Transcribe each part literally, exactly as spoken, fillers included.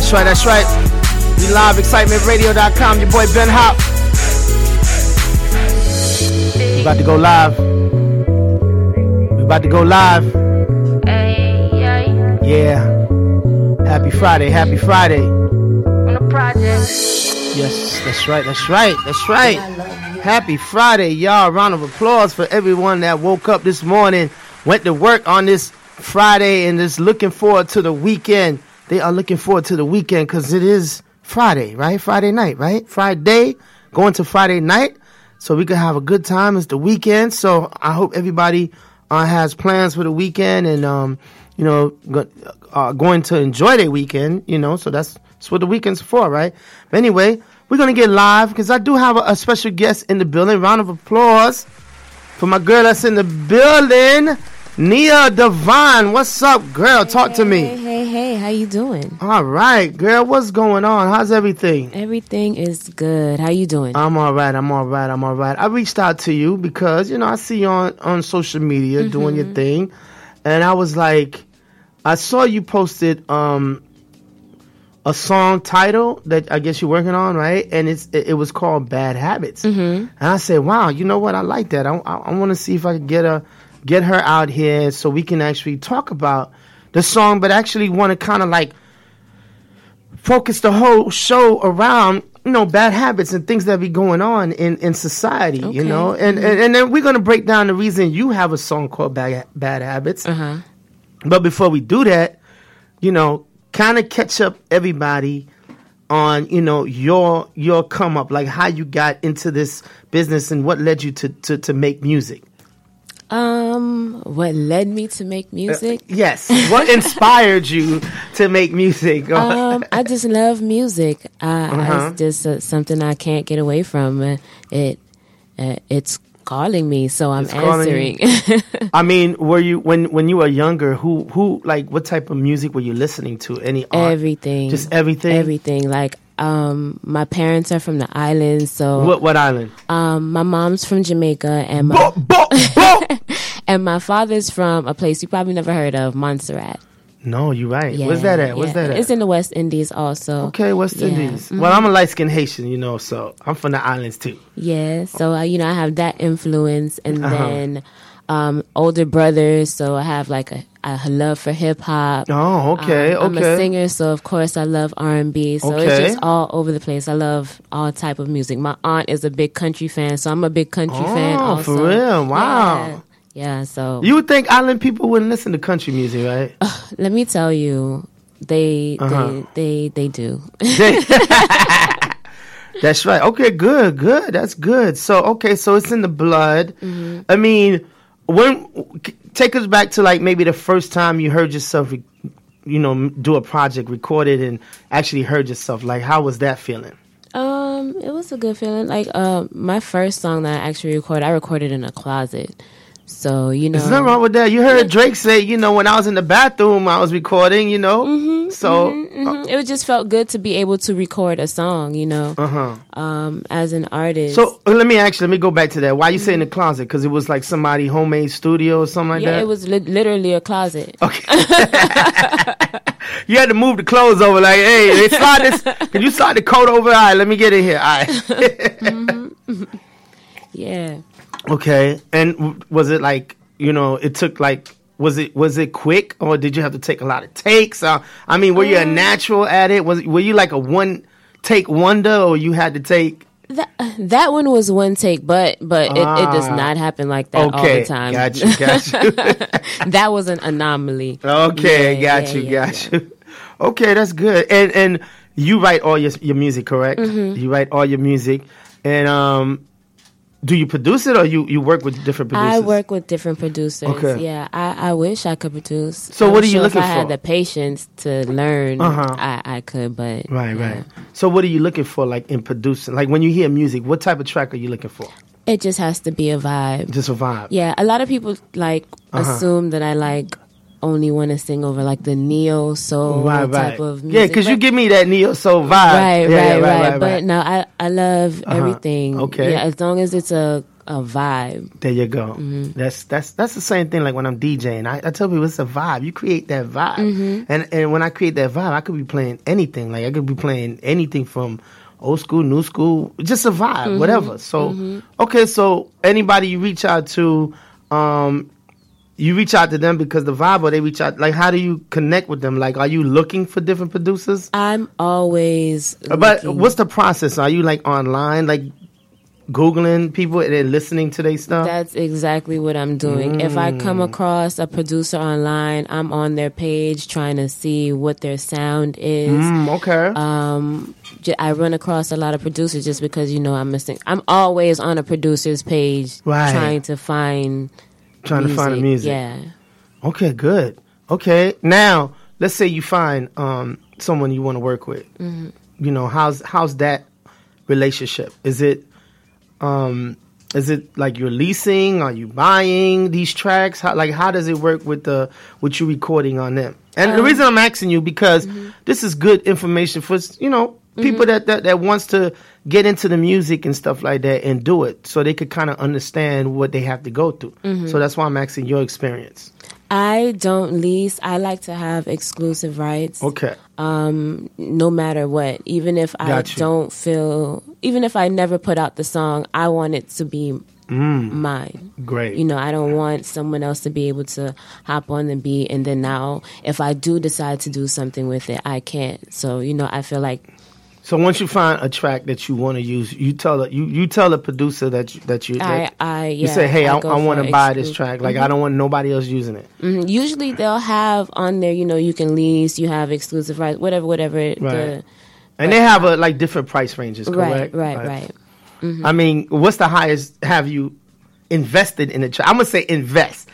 That's right, that's right. We live, excitement radio dot com. Your boy Ben Hop. We about to go live. We about to go live. Yeah. Happy Friday, happy Friday. On the project. Yes, that's right, that's right, that's right. Happy Friday, y'all. Round of applause for everyone that woke up this morning, went to work on this Friday, and is looking forward to the weekend. They are looking forward to the weekend because it is Friday, right? Friday night, right? Friday, going to Friday night, so we can have a good time. It's the weekend, so I hope everybody uh, has plans for the weekend and, um, you know, go, uh, going to enjoy their weekend, you know, so that's, that's what the weekend's for, right? But anyway, we're going to get live because I do have a, a special guest in the building. Round of applause for my girl that's in the building, Nia Divine. What's up, girl? Hey, Talk hey, to me. Hey, hey, hey, how you doing? All right, girl. What's going on? How's everything? Everything is good. How you doing? I'm all right. I'm all right. I'm all right. I reached out to you because, you know, I see you on, on social media mm-hmm. doing your thing. And I was like, I saw you posted um, a song title that I guess you're working on, right? And it's it, it was called Bad Habits. Mm-hmm. And I said, wow, you know what? I like that. I, I, I want to see if I could get a get her out here so we can actually talk about the song, but actually want to kind of like focus the whole show around, you know, bad habits and things that be going on in, in society, okay. you know? And, mm-hmm. and and then we're going to break down the reason you have a song called Bad, Bad Habits. Uh-huh. But before we do that, you know, kind of catch up everybody on, you know, your your come up, like how you got into this business and what led you to, to, to make music. Um, what led me to make music? Uh, yes. What inspired you to make music? um, I just love music. I, uh-huh. It's just uh, something I can't get away from. Uh, it, uh, it's calling me, so I'm it's answering. I mean, were you when when you were younger? Who who like what type of music were you listening to? Any art? Everything, just everything, everything. Like um, my parents are from the islands, so what what island? Um, my mom's from Jamaica, and my bo, bo, bo. and my father's from a place you probably never heard of, Montserrat. No, you're right. Yeah, Where's that at? yeah. Where's that at? It's in the West Indies also. Okay, West yeah. Indies. Mm-hmm. Well, I'm a light-skinned Haitian, you know, so I'm from the islands too. Yeah, so uh, you know, I have that influence, and uh-huh. then um, older brothers, so I have like a, a love for hip hop. Oh, okay, um, I'm okay. a singer, so of course I love R and B. So okay. it's just all over the place. I love all type of music. My aunt is a big country fan, so I'm a big country oh, fan also. For real? Wow. Yeah. Yeah, so you would think island people wouldn't listen to country music, right? Uh, let me tell you, they uh-huh. they they they do. That's right. Okay, good, good. That's good. So okay, so it's in the blood. Mm-hmm. I mean, when take us back to like maybe the first time you heard yourself, you know, do a project, recorded, and actually heard yourself. Like, how was that feeling? Um, it was a good feeling. Like, uh, my first song that I actually recorded, I recorded in a closet. So, you know. There's nothing wrong with that. You heard Drake say, you know, when I was in the bathroom, I was recording, you know. Mm-hmm, so. Mm-hmm, mm-hmm. It just felt good to be able to record a song, you know, uh-huh. um, as an artist. So, let me actually, let me go back to that. Why you mm-hmm. say in the closet? Because it was like somebody homemade studio or something like yeah, that? Yeah, it was li- literally a closet. Okay. You had to move the clothes over, like, hey, they slide this. Can you slide the coat over? All right, let me get in here. All right. mm-hmm. Yeah. Okay. And w- was it like, you know, it took like, was it was it quick, or did you have to take a lot of takes? Uh, I mean, were you a natural at it? Was were you like a one take wonder, or you had to take? That that one was one take, but but ah, it, it does not happen like that okay. all the time. Got you, got you. That was an anomaly. Okay, yeah, got yeah, you, yeah, got yeah. you. Okay, that's good. And and you write all your your music, correct? Mm-hmm. You write all your music, and um. Do you produce it, or you, you work with different producers? I work with different producers. Okay. Yeah, I, I wish I could produce. So I'm what are you sure looking if I for? had the patience to learn, uh-huh. I, I could, but... Right, yeah. right. So what are you looking for, like, in producing? Like, when you hear music, what type of track are you looking for? It just has to be a vibe. Just a vibe? Yeah, a lot of people, like, uh-huh. assume that I, like, only want to sing over, like, the neo soul right, right. type of music. Yeah, because you give me that neo soul vibe. Right, yeah, right, yeah, right, right, right. But no, I, I love uh-huh. everything. Okay. Yeah, as long as it's a a vibe. There you go. Mm-hmm. That's that's that's the same thing. Like when I'm DJing, I, I tell people it's a vibe. You create that vibe, Mm-hmm. and and when I create that vibe, I could be playing anything. Like I could be playing anything from old school, new school, just a vibe, Mm-hmm. whatever. So Mm-hmm. okay, so anybody you reach out to, um, you reach out to them because the vibe, or they reach out. Like how do you connect with them? Like are you looking for different producers? I'm always. But looking. what's the process? Are you like online, like Googling people and then listening to their stuff? That's exactly what I'm doing. If I come Mm. across a producer online, I'm on their page trying to see what their sound is. Mm, okay. Um, j- I run across a lot of producers just because you know I'm missing. I'm always on a producer's page Right. trying to find Trying to find the music. Yeah. Okay, good. Okay, now let's say you find um, someone you want to work with. Mm-hmm. You know, how's how's that relationship? Is it um, is it like you're leasing? Are you buying these tracks? How, like how does it work with the with you recording on them? And the Um, reason I'm asking you because mm-hmm. this is good information for you know people that, that that wants to get into the music and stuff like that and do it, so they could kind of understand what they have to go through. Mm-hmm. So that's why I'm asking your experience. I don't lease. I like to have exclusive rights. Okay. Um, no matter what, even if I Got you. don't feel, even if I never put out the song, I want it to be Mm, mine. great. You know, I don't want someone else to be able to hop on the beat, and then now, if I do decide to do something with it, I can't. So, you know, I feel like So once you find a track that you want to use, you tell the, you you tell the producer that you, that you I, that I, you yeah, say, hey, I, go I want for to buy this exclu- track. Like I don't want nobody else using it. Mhm. Usually, they'll have on there, you know, you can lease, you have exclusive rights, whatever, whatever. Right. The, And they have a like different price ranges. right, Correct. right, right. I mean, what's the highest have you invested in a track? I'm gonna say invest.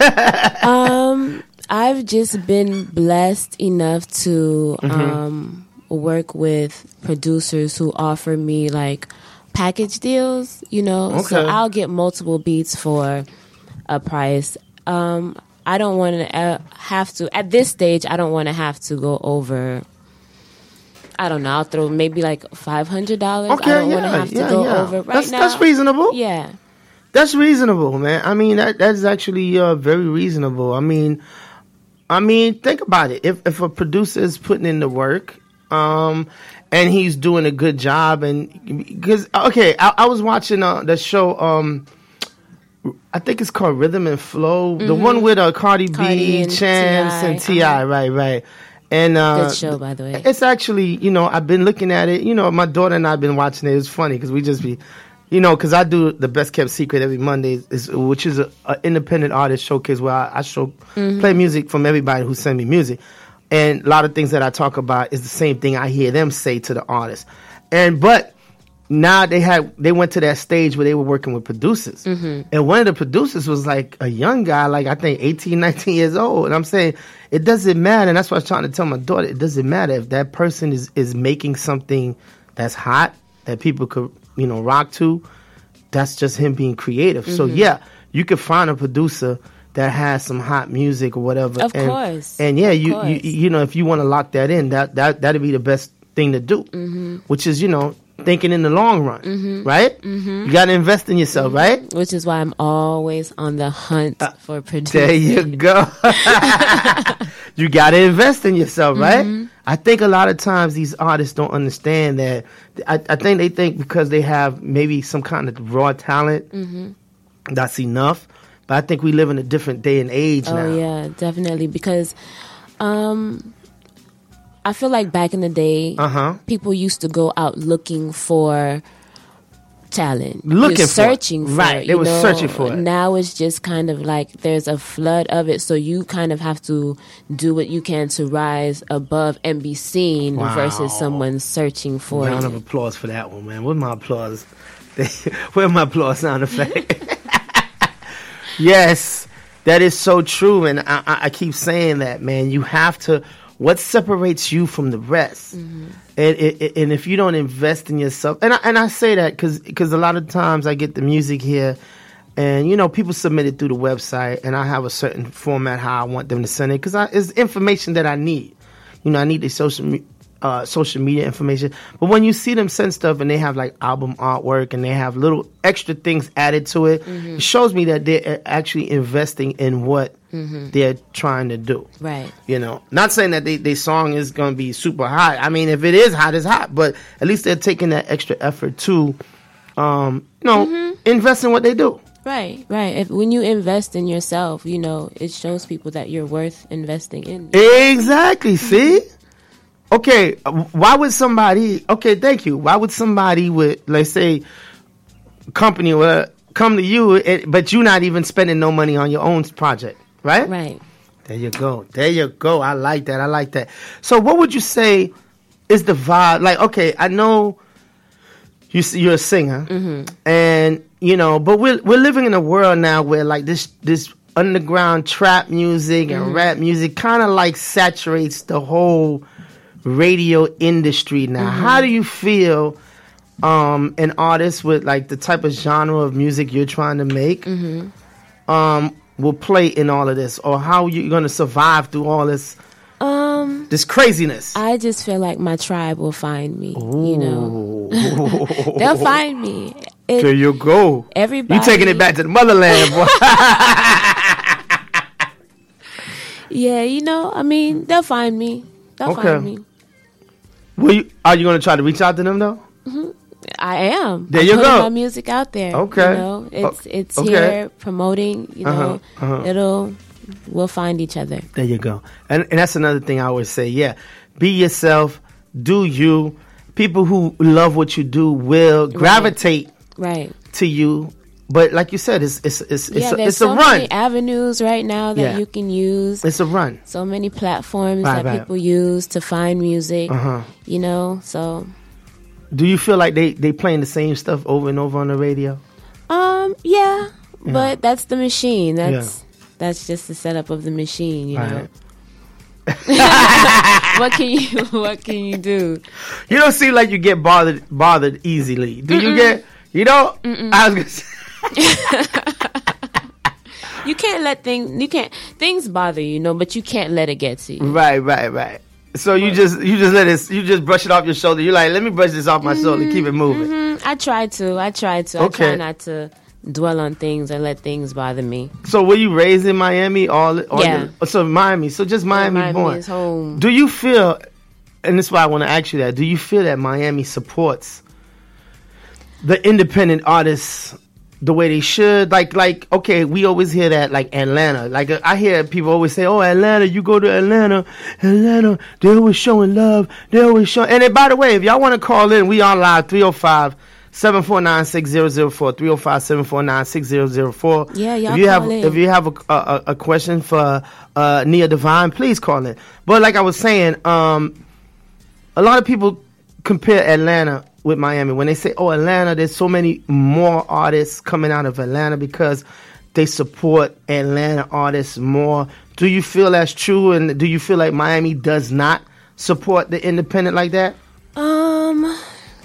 Um, I've just been blessed enough to Mm-hmm. um work with producers who offer me like package deals, you know. So Okay. I'll get multiple beats for a price. Um, I don't want to uh, have to at this stage. I don't want to have to go over. I don't know. I'll throw maybe like five hundred dollars. Okay, I don't yeah, want to have to yeah, go yeah. over right that's, now. That's reasonable. Yeah. That's reasonable, man. I mean, that that's actually uh, very reasonable. I mean, I mean, think about it. If if a producer is putting in the work, um, and he's doing a good job, and because okay, I, I was watching uh, the show. Um, I think it's called Rhythm and Flow, the one with uh, Cardi, Cardi B, and Chance, T I, and T I. uh-huh. Right, right. And uh, Good show, by the way. it's actually, you know, I've been looking at it. You know, my daughter and I have been watching it. It's funny because we just be, you know, because I do the Best Kept Secret every Monday, is, which is an independent artist showcase where I, I show Mm-hmm. play music from everybody who send me music. And a lot of things that I talk about is the same thing I hear them say to the artist. And but now they had they went to that stage where they were working with producers. Mm-hmm. And one of the producers was like a young guy, like I think eighteen, nineteen years old. And I'm saying it doesn't matter. And that's what I was trying to tell my daughter. It doesn't matter if that person is, is making something that's hot that people could, you know, rock to. That's just him being creative. So Mm-hmm. yeah, you could find a producer that has some hot music or whatever. Of and, course. And yeah, Of you, you course. you know, if you want to lock that in, that that that'd be the best thing to do. Mm-hmm. Which is, you know, thinking in the long run, right? Mm-hmm. You got to invest in yourself, right? Which is why I'm always on the hunt for producers. Uh, There you go. You got to invest in yourself, right? Mm-hmm. I think a lot of times these artists don't understand that. I, I think they think because they have maybe some kind of raw talent, Mm-hmm. that's enough. But I think we live in a different day and age Oh now. yeah, definitely. Because um, I feel like back in the day, Uh-huh. people used to go out looking for talent, Looking You're for it. searching for Right, it. they you were know? searching for it. Now it's just kind of like there's a flood of it, so you kind of have to do what you can to rise above and be seen Wow. versus someone searching for Round it. of applause for that one, man. Where's my applause? Where's my applause sound effect? Yes, that is so true, and I, I, I keep saying that, man. You have to. What separates you from the rest? Mm-hmm. And, and and if you don't invest in yourself, and I, and I say that because a lot of times I get the music here, and you know people submit it through the website, and I have a certain format how I want them to send it because it's information that I need. You know, I need the social me- uh, social media information. But when you see them send stuff and they have like album artwork and they have little extra things added to it, Mm-hmm. it shows me that they're actually investing in what Mm-hmm. they're trying to do. Right. You know, not saying that they, they song is going to be super hot. I mean, if it is hot, it's hot. But at least they're taking that extra effort to, um, you know, Mm-hmm. invest in what they do. Right, right. If when you invest in yourself, you know, it shows people that you're worth investing in. Exactly. See? Okay, uh, why would somebody, okay, thank you. Why would somebody with, let's say, company uh, come to you, eh, but you're not even spending no money on your own project, right? Right. There you go. There you go. I like that. I like that. So what would you say is the vibe? Like, okay, I know you, s- you're a singer, Mm-hmm. and, you know, but we're, we're living in a world now where, like, this this underground trap music and Mm-hmm. rap music kind of, like, saturates the whole radio industry now. Mm-hmm. How do you feel um, an artist with, like, the type of genre of music you're trying to make Mm-hmm. um, will play in all of this? Or how you going to survive through all this Um, this craziness? I just feel like my tribe will find me. You know, Ooh. they'll find me. It, There you go. Everybody, You taking it back to the motherland, boy. Yeah, you know, I mean, they'll find me. They'll Okay. find me. Will you, are you going to try to reach out to them though? I am. There I'm you putting go. my music out there. Okay. You know, it's O- it's okay. here promoting. You Uh-huh, know, uh-huh. it'll we'll find each other. There you go. And and that's another thing I always say. Yeah, be yourself. Do you. People who love what you do will gravitate Right. to you. But like you said, it's it's it's it's, yeah, a, there's it's so a run. many avenues right now that Yeah. you can use. It's a run. So many platforms Right, that right. people use to find music. Uh-huh. You know, so Do you feel like they they playing the same stuff over and over on the radio? um yeah, but that's the machine. That's that's just the setup of the machine, you know. Right. What can you what can you do? You don't seem like you get bothered bothered easily. Do you get? You don't. I was gonna say. You can't let things you can't things bother you, you know, but you can't let it get to you. Right, right, right. So you just you just let it you just brush it off your shoulder. You're like, let me brush this off my shoulder, keep it moving. Mm, I try to. I try to. Okay. I try not to dwell on things or let things bother me. So were you raised in Miami? All, all Yeah. your- so Miami. So just Miami, Miami born. is home. Do you feel? And this is why I want to ask you that. Do you feel that Miami supports the independent artists the way they should? Like, like okay, we always hear that. Like Atlanta. Like uh, I hear people always say, "Oh, Atlanta, you go to Atlanta, Atlanta, they always showing love. They always showing." And then, by the way, if y'all want to call in, we on live three oh five, seven four nine, six zero zero four, three oh five, seven four nine, six zero zero four. Yeah, y'all If you have call in. if you have a, a, a question for uh, Nia Divine, please call in. But like I was saying, um, a lot of people compare Atlanta with Miami. When they say, oh, Atlanta, there's so many more artists coming out of Atlanta because they support Atlanta artists more. Do you feel that's true? And do you feel like Miami does not support the independent like that? Um,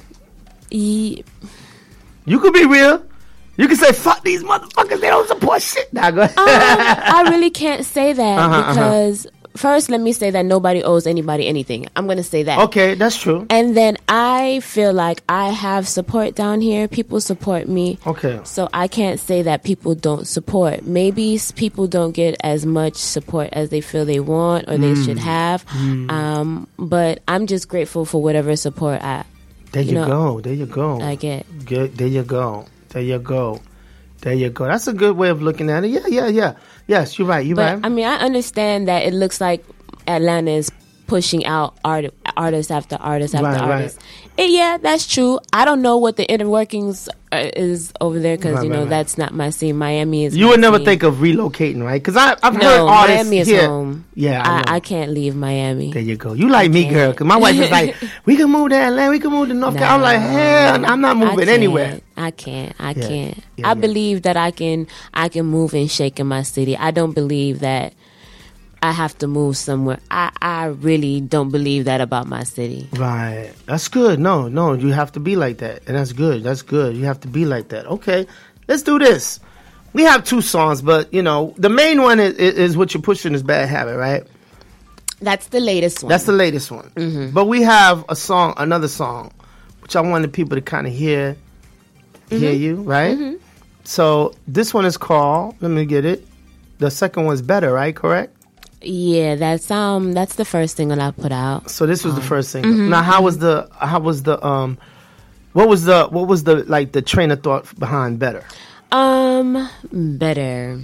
ye- You could be real. You can say, fuck these motherfuckers, they don't support shit. Nah, go ahead. um, I really can't say that Uh-huh, uh-huh. because first, let me say that nobody owes anybody anything. I'm going to say that. Okay, that's true. And then I feel like I have support down here. People support me. Okay. So I can't say that people don't support. Maybe s- people don't get as much support as they feel they want or they Mm. should have. Um, but I'm just grateful for whatever support I There you, you know, go. There you go. I get. Good. There you go. There you go. There you go. That's a good way of looking at it. Yeah, yeah, yeah. Yes, you're right. You're But right. I mean, I understand that it looks like Atlanta is pushing out art, artist after artist after Right, right. artist. And yeah, that's true. I don't know what the inner workings uh, is over there because Right, you know right, right. that's not my scene. Miami is. You my would never scene. think of relocating, right? Because I've heard No, artists Miami is here. home. Yeah, I, know. I, I can't leave Miami. There you go. You like me, can't. girl. Because my wife is like, we can move to Atlanta. We can move to North Carolina. I'm like, hell, I'm not I moving can't. anywhere. I can't. I Yeah. can't. Yeah, I yeah. believe that I can. I can move and shake in my city. I don't believe that I have to move somewhere. I, I really don't believe that about my city. Right. That's good. No, no, you have to be like that. And that's good. That's good. You have to be like that. Okay, let's do this. We have two songs, but, you know, the main one is, is, is What You're Pushing is Bad Habit, right? That's the latest one. That's the latest one. Mm-hmm. But we have a song, another song, which I wanted people to kind of hear, hear Mm-hmm. you, right? Mm-hmm. So this one is called, let me get it. The second one's Better, right? Correct? Yeah, that's um that's the first single I put out. So this was Um, the first single. mm-hmm. Now, how was the, how was the, um, what was the, what was the, like, the train of thought behind Better? Um, Better.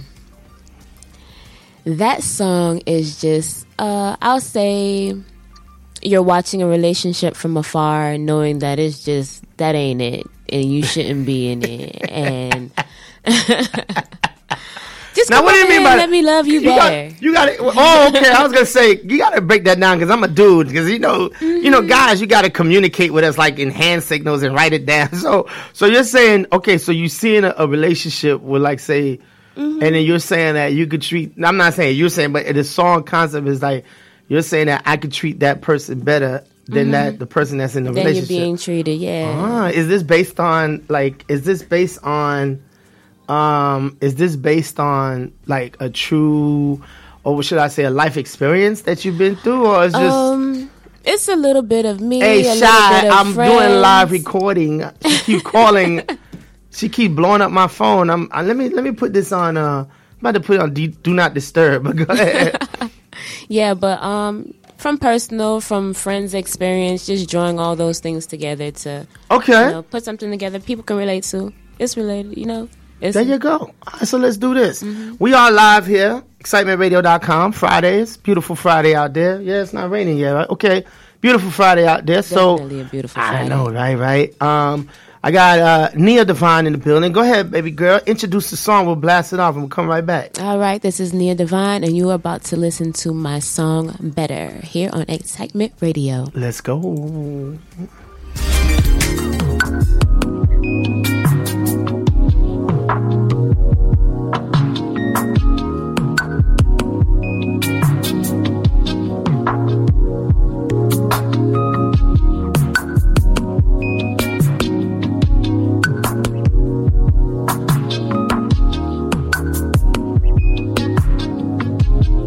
That song is just, uh, I'll say, you're watching a relationship from afar, knowing that it's just that ain't it, and you shouldn't be in it, and just Now, come what do you on mean in, by let me love you, better. Got, you got it. Oh, okay. I was gonna say you got to break that down because I'm a dude. Because you know, Mm-hmm. you know, guys, you got to communicate with us like in hand signals and write it down. So, so you're saying, okay, so you seeing a, a relationship with like say, Mm-hmm. and then you're saying that you could treat. I'm not saying you're saying, but the song concept is like you're saying that I could treat that person better than that the person that's in the Then you're relationship. being treated, yeah. Ah, is this based on like? Is this based on? Um, is this based on like a true, or should I say, a life experience that you've been through, or is just? Um, it's a little bit of me. Hey, a little Shy, bit of I'm friends. doing live recording. She keep calling. She keep blowing up my phone. I'm. I, let me let me put this on. Uh, I'm about to put it on do, do not disturb. But go ahead. Yeah, but um, from personal, from friends' experience, just drawing all those things together to Okay. you know, put something together people can relate to. It's related, you know. It's, There you go. All right, so let's do this. Mm-hmm. We are live here, excitement radio dot com, Fridays. Beautiful Friday out there. Yeah, it's not raining yet, right? Okay. Beautiful Friday out there. So Definitely a beautiful I Friday. know, right, right. Um, I got uh, Nia Divine in the building. Go ahead, baby girl. Introduce the song. We'll blast it off and we'll come right back. All right, this is Nia Divine, and you are about to listen to my song Better here on Excitement Radio. Let's go.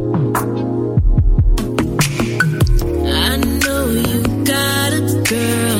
I know you got a girl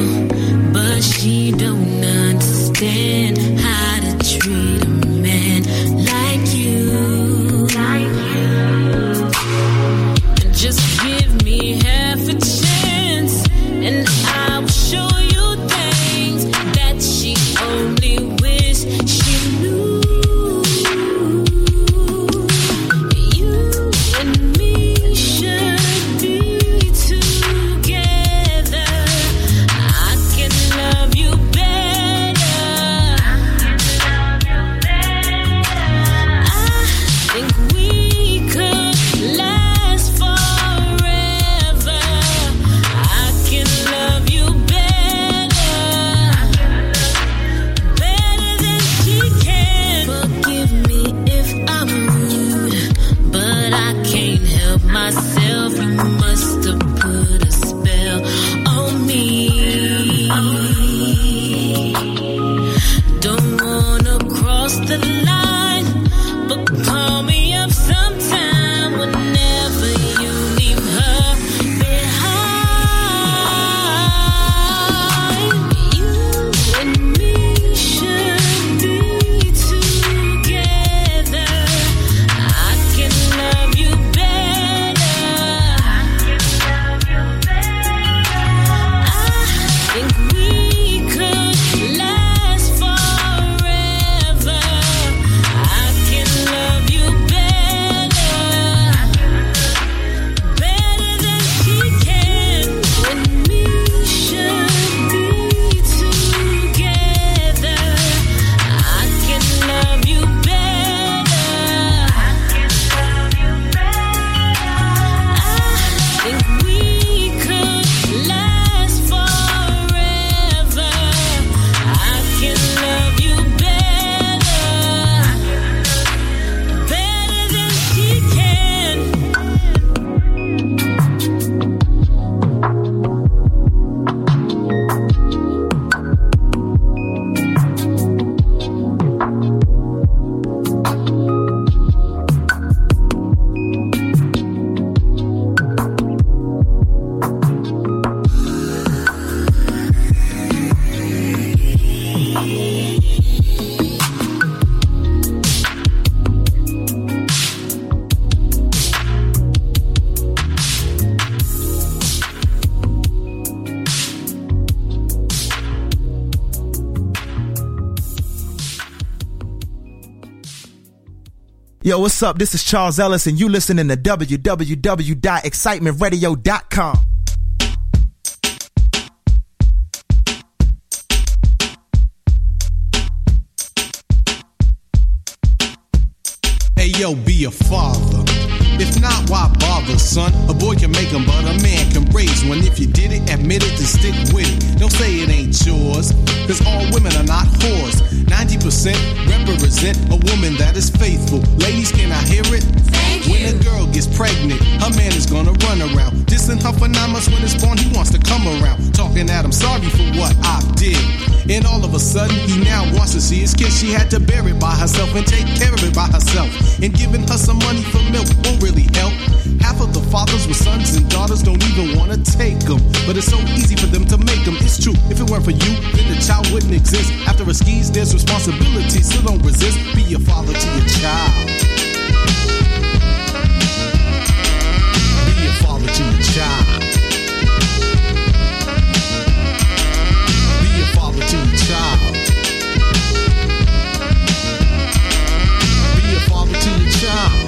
Yo, what's up? This is Charles Ellis, and you listening to w w w dot excitement radio dot com. Hey, yo, be a father. If not, why bother, son? A boy can make them, but a man can raise one. If you did it, admit it, and stick with it. Don't say it ain't yours, cause all women are not whores. ninety percent represent a woman that is faithful. Ladies, can I hear it? Thank when you. a girl gets pregnant, her man is gonna run around. Dissing her for nine months when it's born, he wants to come around. Talking at him, sorry for what I did. And all of a sudden, he now wants to see his kid. She had to bear it by herself and take care of it by herself. And giving her some money for milk won't really help. Half of the fathers with sons and daughters don't even want to take them. But it's so easy for them to make them. It's true, if it weren't for you, then the child wouldn't exist. After a skis, there's responsibility, so don't resist. Be a father to your child. Be a father to your child. Be a father to your child. Be a father to your child.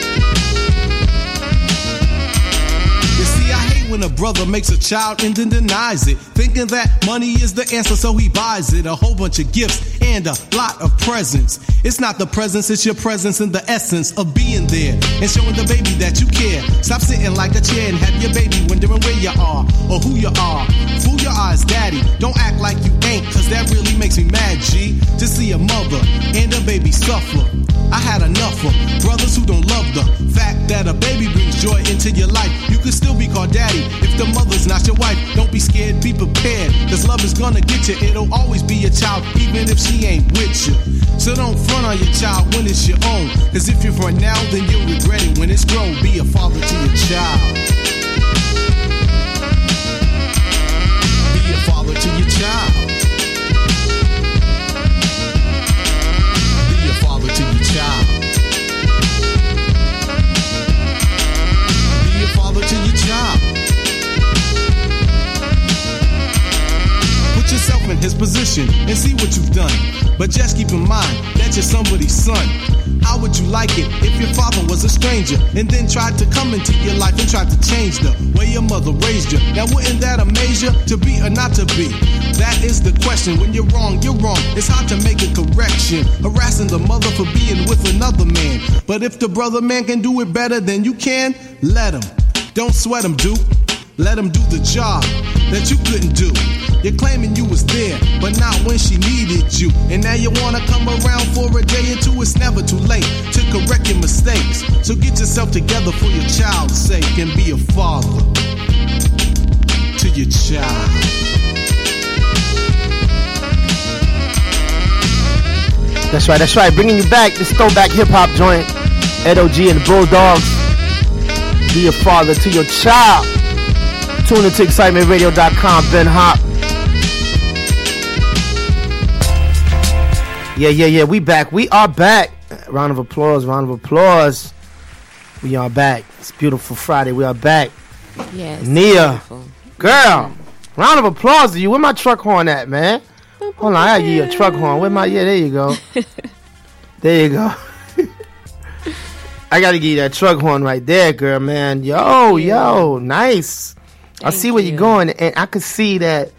You see, I hate when a brother makes a child and then denies it, thinking that money is the answer, so he buys it. A whole bunch of gifts and a lot of presents. It's not the presence, it's your presence and the essence of being there and showing the baby that you care. Stop sitting like a chair and have your baby wondering where you are or who you are. Fool your eyes, daddy. Don't act like you ain't, cause that really makes me mad, G. To see a mother and a baby suffer. I had enough of brothers who don't love the fact that a baby brings joy into your life. You could still be called daddy if the mother's not your wife. Don't be scared, be prepared, cause love is gonna get you. It'll always be your child, even if she ain't with you. So don't front on your child when it's your own, cause if you front now, then you'll regret it when it's grown. Be a father to your child. Be a father to your child. Be a father to your child. Be a father to your child. Put yourself in his position and see what you've done. But just keep in mind that you're somebody's son. How would you like it if your father was a stranger and then tried to come into your life and tried to change the way your mother raised you? Now wouldn't that amaze you, to be or not to be? That is the question. When you're wrong, you're wrong. It's hard to make a correction. Harassing the mother for being with another man. But if the brother man can do it better than you can, let him. Don't sweat him, Duke. Let him do the job that you couldn't do. You're claiming you was there, but not when she needed you. And now you wanna come around for a day or two. It's never too late to correct your mistakes. So get yourself together for your child's sake and be a father to your child. That's right, that's right. Bringing you back this throwback hip hop joint. Ed O G and the Bulldogs. Be a father to your child. Tune into excitement radio dot com. Ben Hop. Yeah, yeah, yeah. We back. We are back. Round of applause. Round of applause. We are back. It's beautiful Friday. We are back. Yes. Nia, beautiful. girl. Round of applause to you. Where my truck horn at, man? Hold on. I gotta give you a truck horn. Where my? Yeah, there you go. There you go. I gotta give you that truck horn right there, girl, man. Yo, yo, nice. Thank I see where you. you're going, and I could see that.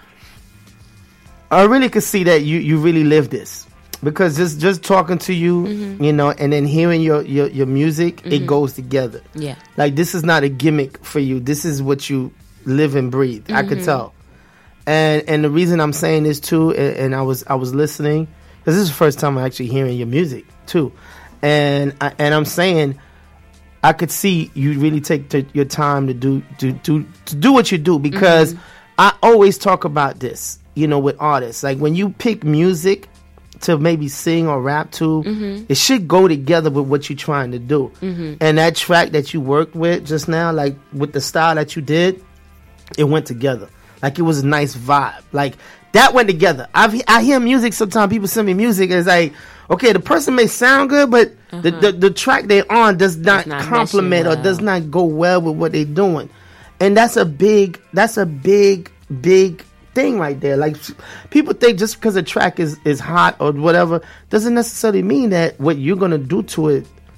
I really could see that you, you really live this, because just, just talking to you, mm-hmm. you know, and then hearing your, your, your music, mm-hmm. it goes together. Yeah, like this is not a gimmick for you. This is what you live and breathe. Mm-hmm. I could tell, and and the reason I'm saying this too, and, and I was I was listening because this is the first time I'm actually hearing your music too, and I, and I'm saying. I could see you really take t- your time to do to, to to do what you do, because mm-hmm. I always talk about this, you know, with artists. Like when you pick music to maybe sing or rap to, mm-hmm. it should go together with what you're trying to do. Mm-hmm. And that track that you worked with just now, like with the style that you did, it went together. Like it was a nice vibe. Like that went together. I I hear music sometimes. People send me music and it's like, okay, the person may sound good, but uh-huh. the, the the track they're on does not, not complement well. or does not go well with what they're doing, and that's a big that's a big big thing right there. Like people think just because a track is is hot or whatever doesn't necessarily mean that what you're gonna do to it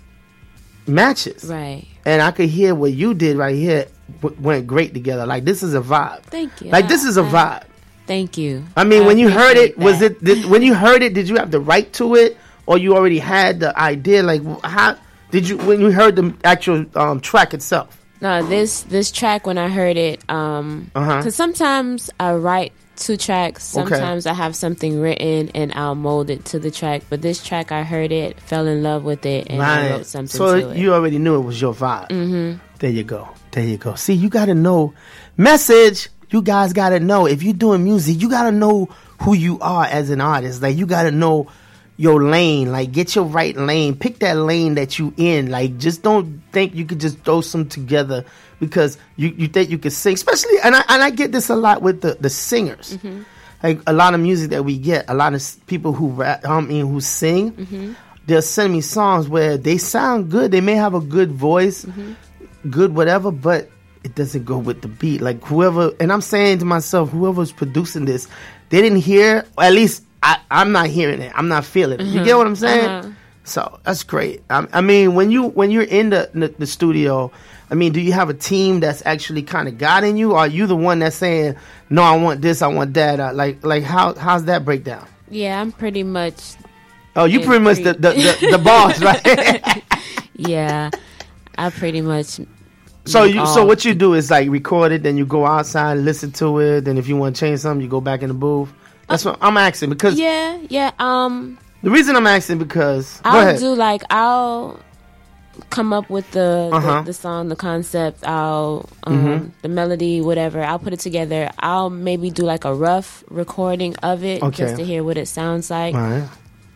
matches. Right. And I could hear what you did right here w- went great together. Like, this is a vibe. Thank you. Like, this I- is a I- vibe. Thank you. I mean, I when you heard it, appreciate was that. it did, when you heard it? Did you have the right to it, or you already had the idea? Like, how did you when you heard the actual um, track itself? No, this this track when I heard it, um, Uh-huh. because sometimes I write two tracks. Okay. Sometimes I have something written and I'll mold it to the track. But this track, I heard it, fell in love with it, and I wrote something so to it. you already knew it was your vibe. Mm-hmm. There you go. There you go. See, you got to know. Message. You guys got to know. If you're doing music, you got to know who you are as an artist. Like, you got to know your lane. Like, get your right lane. Pick that lane that you in. Like, just don't think you could just throw some together because you, you think you could sing. Especially, and I, and I get this a lot with the, the singers. Mm-hmm. Like, a lot of music that we get, a lot of s- people who rap, I mean, who sing, Mm-hmm. they'll send me songs where they sound good. They may have a good voice, Mm-hmm. good whatever, but it doesn't go with the beat. Like, whoever, and I'm saying to myself, whoever's producing this, they didn't hear, or at least I, I'm not hearing it. I'm not feeling it. You get what I'm saying? Uh-huh. So that's great. I, I mean, when you when you're in the, the the studio, I mean, do you have a team that's actually kind of guiding you? Or are you the one that's saying, no, I want this, I want that? Uh, like, like how how's that breakdown? Yeah, I'm pretty much. Oh, you Yeah, pretty much the pretty- the, the, the boss, right? Yeah, I pretty much. So make you so all- what you do is like record it, then you go outside, listen to it, then if you want to change something, you go back in the booth. That's what I'm asking because Yeah, yeah. Um, the reason I'm asking because go I'll ahead. do like I'll come up with the, Uh-huh. the the song, the concept. I'll um, Mm-hmm. the melody, whatever. I'll put it together. I'll maybe do like a rough recording of it Okay. just to hear what it sounds like. All right.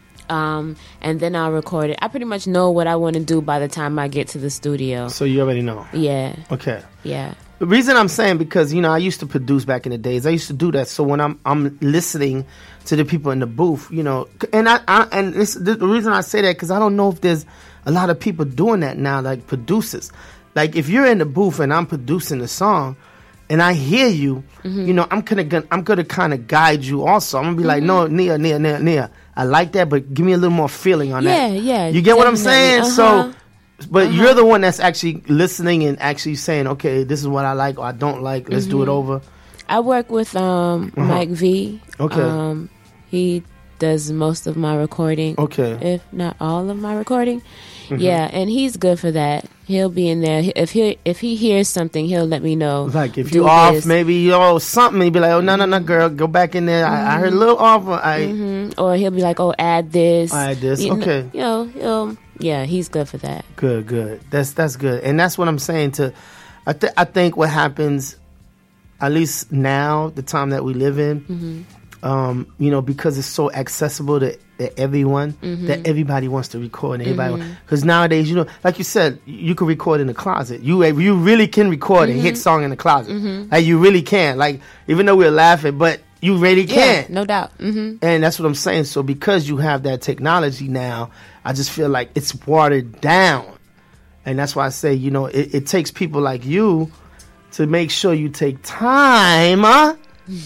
Um, and then I'll record it. I pretty much know what I want to do by the time I get to the studio. So you already know. Yeah, Okay. yeah. The reason I'm saying because you know I used to produce back in the days. I used to do that. So when I'm I'm listening to the people in the booth, you know, and I, I and this, the reason I say that because I don't know if there's a lot of people doing that now, like producers. Like if you're in the booth and I'm producing a song, and I hear you, Mm-hmm. you know, I'm gonna gonna- I'm gonna kind of guide you. Also, I'm gonna be like, Mm-hmm. no, Nia, Nia, Nia, Nia. I like that, but give me a little more feeling on Yeah, that. yeah, You get what I'm definitely. saying? Uh-huh. So. But you're the one that's actually listening and actually saying, okay, this is what I like or I don't like. Let's do it over. I work with um, Mike V. Uh-huh. Okay. Um, he does most of my recording. Okay. If not all of my recording. Yeah, and he's good for that. He'll be in there. If he if he hears something, he'll let me know. Like if do you off, this. maybe you oh something, he'd be like, oh no no no, girl, go back in there. I, I heard a little off. I Mhm. Or he'll be like, "Oh, add this." Add this, You kn- okay. You know, he'll yeah, he's good for that. good good. That's that's good, and that's what I'm saying. To I th- I think what happens, at least now, the time that we live in, Mm-hmm. um, you know, because it's so accessible to, to everyone, Mm-hmm. that everybody wants to record. And everybody, because nowadays, you know, like you said, you can record in the closet. You you really can record a Mm-hmm. hit song in the closet. Like you really can. Like even though we're laughing, but you really Yeah, can. no doubt. hmm And that's what I'm saying. So because you have that technology now, I just feel like it's watered down. And that's why I say, you know, it, it takes people like you to make sure you take time, uh,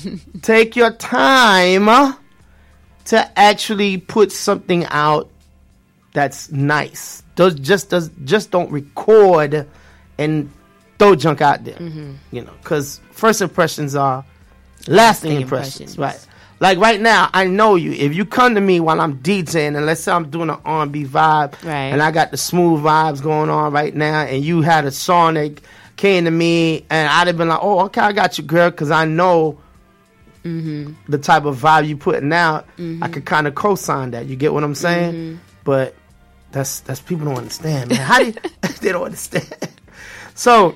take your time uh, to actually put something out that's nice. Does just does just don't record and throw junk out there. You know, because first impressions are lasting Lasting impressions, impressions. right? Like right now, I know you. If you come to me while I'm DJing, and let's say I'm doing an R and B vibe, Right. and I got the smooth vibes going on right now, and you had a song that came to me, and I'd have been like, "Oh, okay, I got you, girl," because I know Mm-hmm. the type of vibe you putting out. I could kind of co-sign that. You get what I'm saying? Mm-hmm. But that's that's people don't understand, man. How do you, they don't understand? So,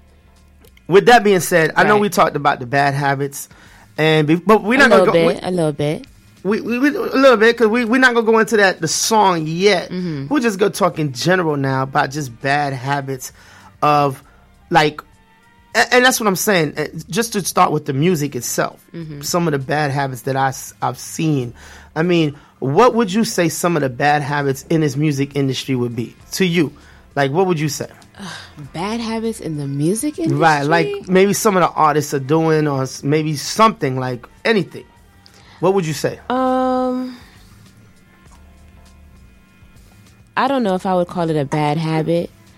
with that being said, I know Right. we talked about the bad habits. And be, but we're A not gonna little go bit, a little bit. we, we, we, a little bit because we we're not gonna go into that the song yet. Mm-hmm. We're just gonna talk in general now about just bad habits of like, and, and that's what I'm saying. uh, Just to start with the music itself, Mm-hmm. some of the bad habits that I s- I've seen. I mean, what would you say some of the bad habits in this music industry would be to you? Like, what would you say? Bad habits in the music industry. Right, like maybe some of the artists are doing, or s- maybe something like anything. What would you say? Um, I don't know if I would call it a bad habit.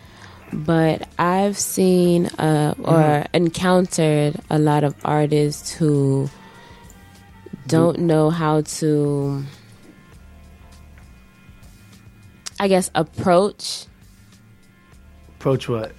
but I've seen uh, or mm-hmm. encountered a lot of artists who don't know how to, I guess, approach. Approach what?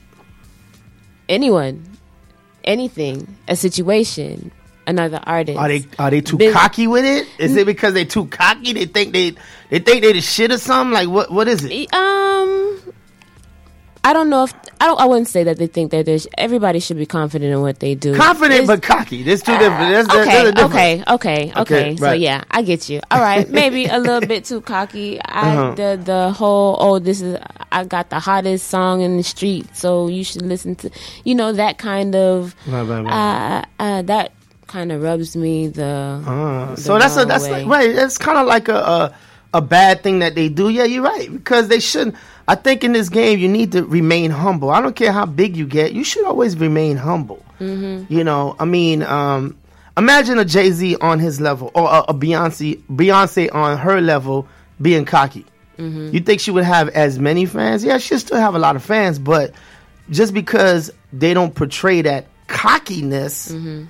Anyone, anything, a situation, another artist. Are they are they too Bus- cocky with it? Is it because they too cocky? They think they they think they the shit or something? Like what what is it? Um, I don't know if I don't. I wouldn't say that they think that there's. Everybody should be confident in what they do. Confident it's, but cocky. There's two different. There's, okay, there's a difference. okay, okay, okay, okay. So right. yeah, I get you. All right, maybe a little bit too cocky. I Uh-huh. the the whole oh this is I got the hottest song in the street, so you should listen to you know that kind of Right, right, right. Uh, uh, that kind of rubs me the. Uh, the so that's a wrong that's way. like, right. That's kind of like a, a a bad thing that they do. Yeah, you're right because they shouldn't. I think in this game you need to remain humble. I don't care how big you get. You should always remain humble. Mm-hmm. You know, I mean, um, imagine a Jay-Z on his level or a, a Beyonce Beyonce on her level being cocky. Mm-hmm. You think she would have as many fans? Yeah, she'll still have a lot of fans, but just because they don't portray that cockiness, mm-hmm.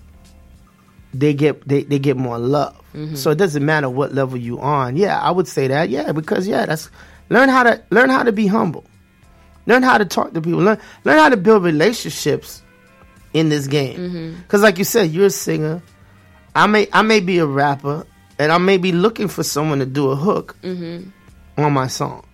they get they, they get more love. Mm-hmm. So it doesn't matter what level you on. Yeah, I would say that. Yeah, because yeah, that's learn how to learn how to be humble. Learn how to talk to people. Learn learn how to build relationships in this game. Because mm-hmm. like you said, you're a singer. I may I may be a rapper, and I may be looking for someone to do a hook mm-hmm. on my song.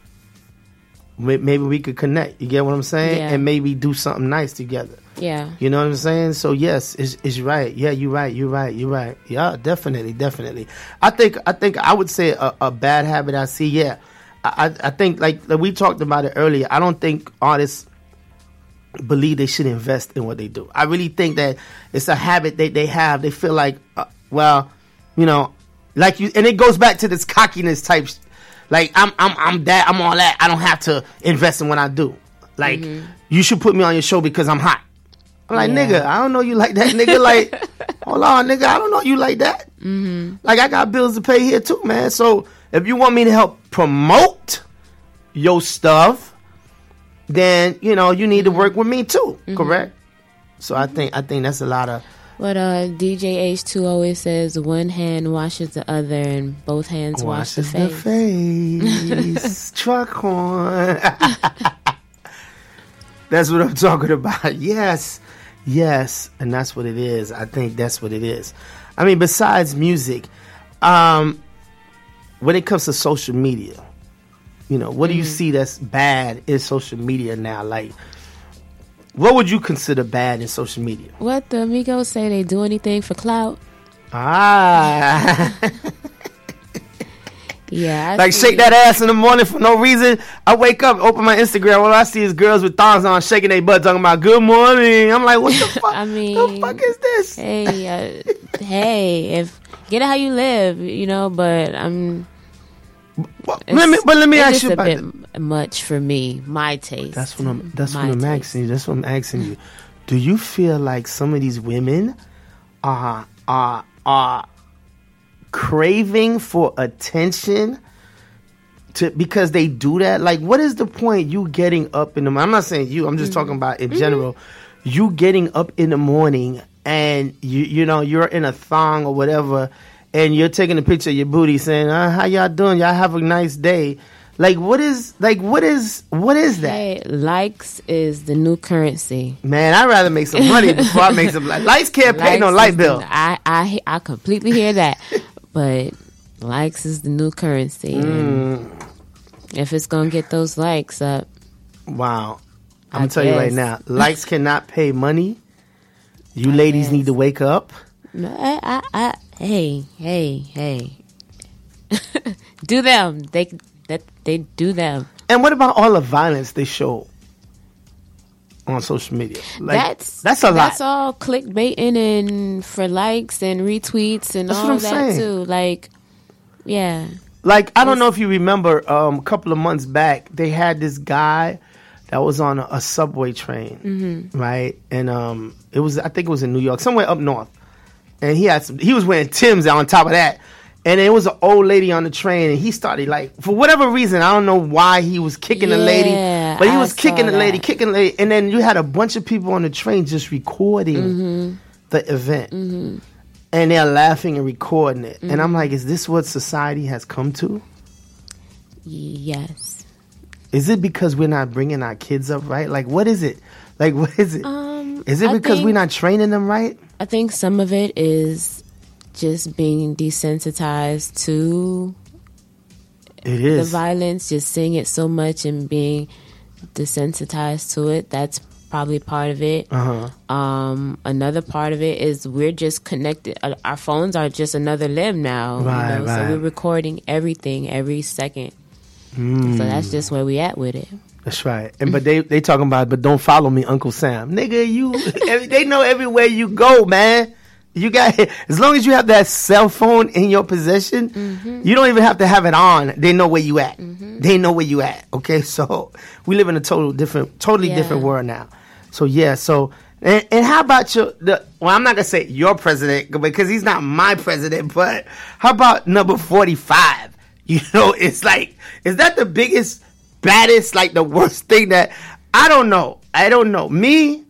Maybe we could connect. You get what I'm saying? Yeah. And maybe do something nice together. Yeah. You know what I'm saying? So yes, it's, it's right. Yeah, you're right. You're right. You're right. Yeah, definitely, definitely. I think I think I would say a, a bad habit I see. Yeah, I I think like, like we talked about it earlier. I don't think artists believe they should invest in what they do. I really think that it's a habit that they have. They feel like, uh, well, you know, like you, and it goes back to this cockiness type. Like I'm I'm I'm that I'm all that. I don't have to invest in what I do. Like mm-hmm. you should put me on your show because I'm hot. I'm like, yeah. nigga, I don't know you like that, nigga. Like, hold on, nigga, I don't know you like that. Mm-hmm. Like, I got bills to pay here too, man. So if you want me to help promote your stuff, then you know you need to work with me too. Mm-hmm. Correct? So I think I think that's a lot of. What uh, D J H two always says: one hand washes the other, and both hands wash the face. The face. Truck horn. That's what I'm talking about. Yes. Yes, and that's what it is. I think that's what it is. I mean, besides music, um, when it comes to social media, you know, what mm-hmm. do you see that's bad in social media now? Like, what would you consider bad in social media? What the amigos say they do anything for clout? Ah. Yeah, I like see. Shake that ass in the morning for no reason. I wake up, open my Instagram, all I see is girls with thongs on shaking their butt talking about good morning. I'm like, what the fuck? I mean, the fuck is this? Hey, uh, hey, if get it how you live, you know. But I'm. Well, let me, but let me ask you a about bit that. Much for me, my taste. That's what I'm. That's my what I'm taste. asking you. That's what I'm asking you. Do you feel like some of these women are are are craving for attention to because they do that? Like, what is the point you getting up in the morning? I'm not saying you, I'm just mm-hmm. talking about in general. Mm-hmm. You getting up in the morning and you you know you're in a thong or whatever and you're taking a picture of your booty saying, uh, how y'all doing? Y'all have a nice day. Like, what is like what is what is that? Hey, likes is the new currency. Man, I'd rather make some money before I make some lights. Lights can't pay no light bill. The, I, I I completely hear that. But likes is the new currency. Mm. If it's going to get those likes up. Wow. I'm going to tell you right now. Likes cannot pay money. You I ladies guess. need to wake up. No, I, I, I, hey, hey, hey. Do them. They that they do them. And what about all the violence they show on social media? Like, that's that's a lot. That's all clickbaiting and for likes and retweets and that's all that saying. too. Like, yeah. Like, I don't know if you remember um, a couple of months back, they had this guy that was on a, a subway train, mm-hmm. right? And um, it was, I think it was in New York, somewhere up north. And he had some, he was wearing Timbs on top of that. And it was an old lady on the train, and he started, like, for whatever reason, I don't know why he was kicking yeah, the lady. But he I was kicking saw the lady, that. kicking the lady, and then you had a bunch of people on the train just recording Mm-hmm. the event. Mm-hmm. And they're laughing and recording it. Mm-hmm. And I'm like, is this what society has come to? Yes. Is it because we're not bringing our kids up right? Like, what is it? Like, what is it? Um, Is it I because think- we're not training them right? I think some of it is just being desensitized to It the is. violence, just seeing it so much and being desensitized to it. That's probably part of it. Uh-huh. Um, another part of it is we're just connected. uh, Our phones are just another limb now. Right, you know? So right. we're recording everything every second. Mm. So that's just where we at with it. That's right. And but they they talking about, but don't follow me, Uncle Sam. Nigga, you every, they know everywhere you go, man. You got as long as you have that cell phone in your possession, Mm-hmm. you don't even have to have it on. They know where you at. They know where you at. Okay, so we live in a total different, totally Yeah. different world now. So yeah, so and, and how about your the? Well, I'm not gonna say your president because he's not my president, but how about number forty-five? You know, it's like, is that the biggest, baddest, like the worst thing that I don't know. I don't know. Me,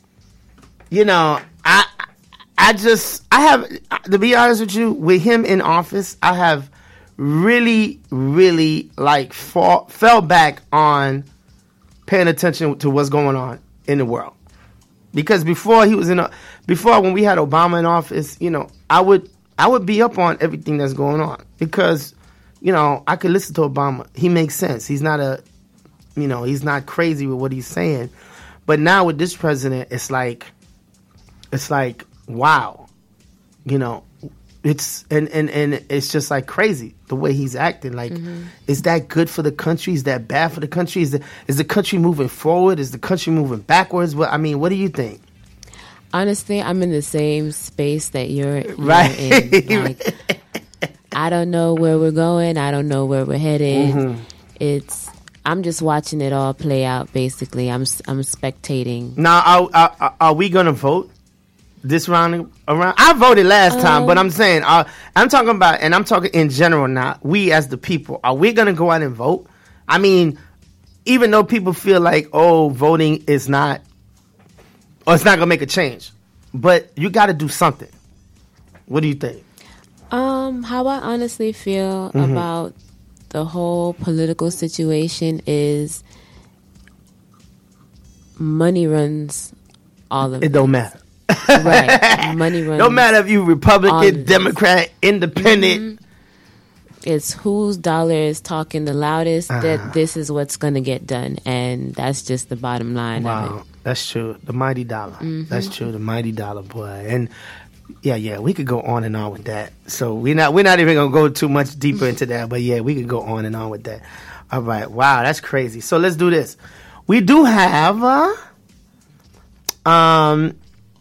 you know, I I just I have to be honest with you, with him in office, I have really, really like fall, fell back on paying attention to what's going on in the world. Because before he was in a, before when we had Obama in office, you know, I would I would be up on everything that's going on because, you know, I could listen to Obama. He makes sense. He's not a, you know, he's not crazy with what he's saying. But now with this president, it's like, it's like, wow, you know, it's and and and it's just like crazy the way he's acting. Like, Mm-hmm. is that good for the country? Is that bad for the country? Is the is the country moving forward? Is the country moving backwards? What I mean, what do you think? Honestly, I'm in the same space that you're, you're Right. in. Like, I don't know where we're going. I don't know where we're headed. Mm-hmm. It's I'm just watching it all play out. Basically, I'm I'm spectating. Now, are, are, are we gonna vote this round around? I voted last time, but I'm saying, uh, I'm talking about, and I'm talking in general now. We as the people, are we gonna go out and vote? I mean, even though people feel like, oh, voting is not, or it's not gonna make a change, but you got to do something. What do you think? Um, how I honestly feel Mm-hmm. about the whole political situation is money runs all of It it. don't matter. Right. Money runs. Don't matter if you all Republican, of this. Democrat, Independent. It's whose dollar is talking the loudest Uh-huh. that this is what's going to get done. And that's just the bottom line of Wow, it. that's true. The mighty dollar. Mm-hmm. That's true. The mighty dollar, boy. And yeah, yeah, we could go on and on with that. So we're not we're not even gonna go too much deeper into that. But yeah, we could go on and on with that. All right. Wow, that's crazy. So let's do this. We do have uh, um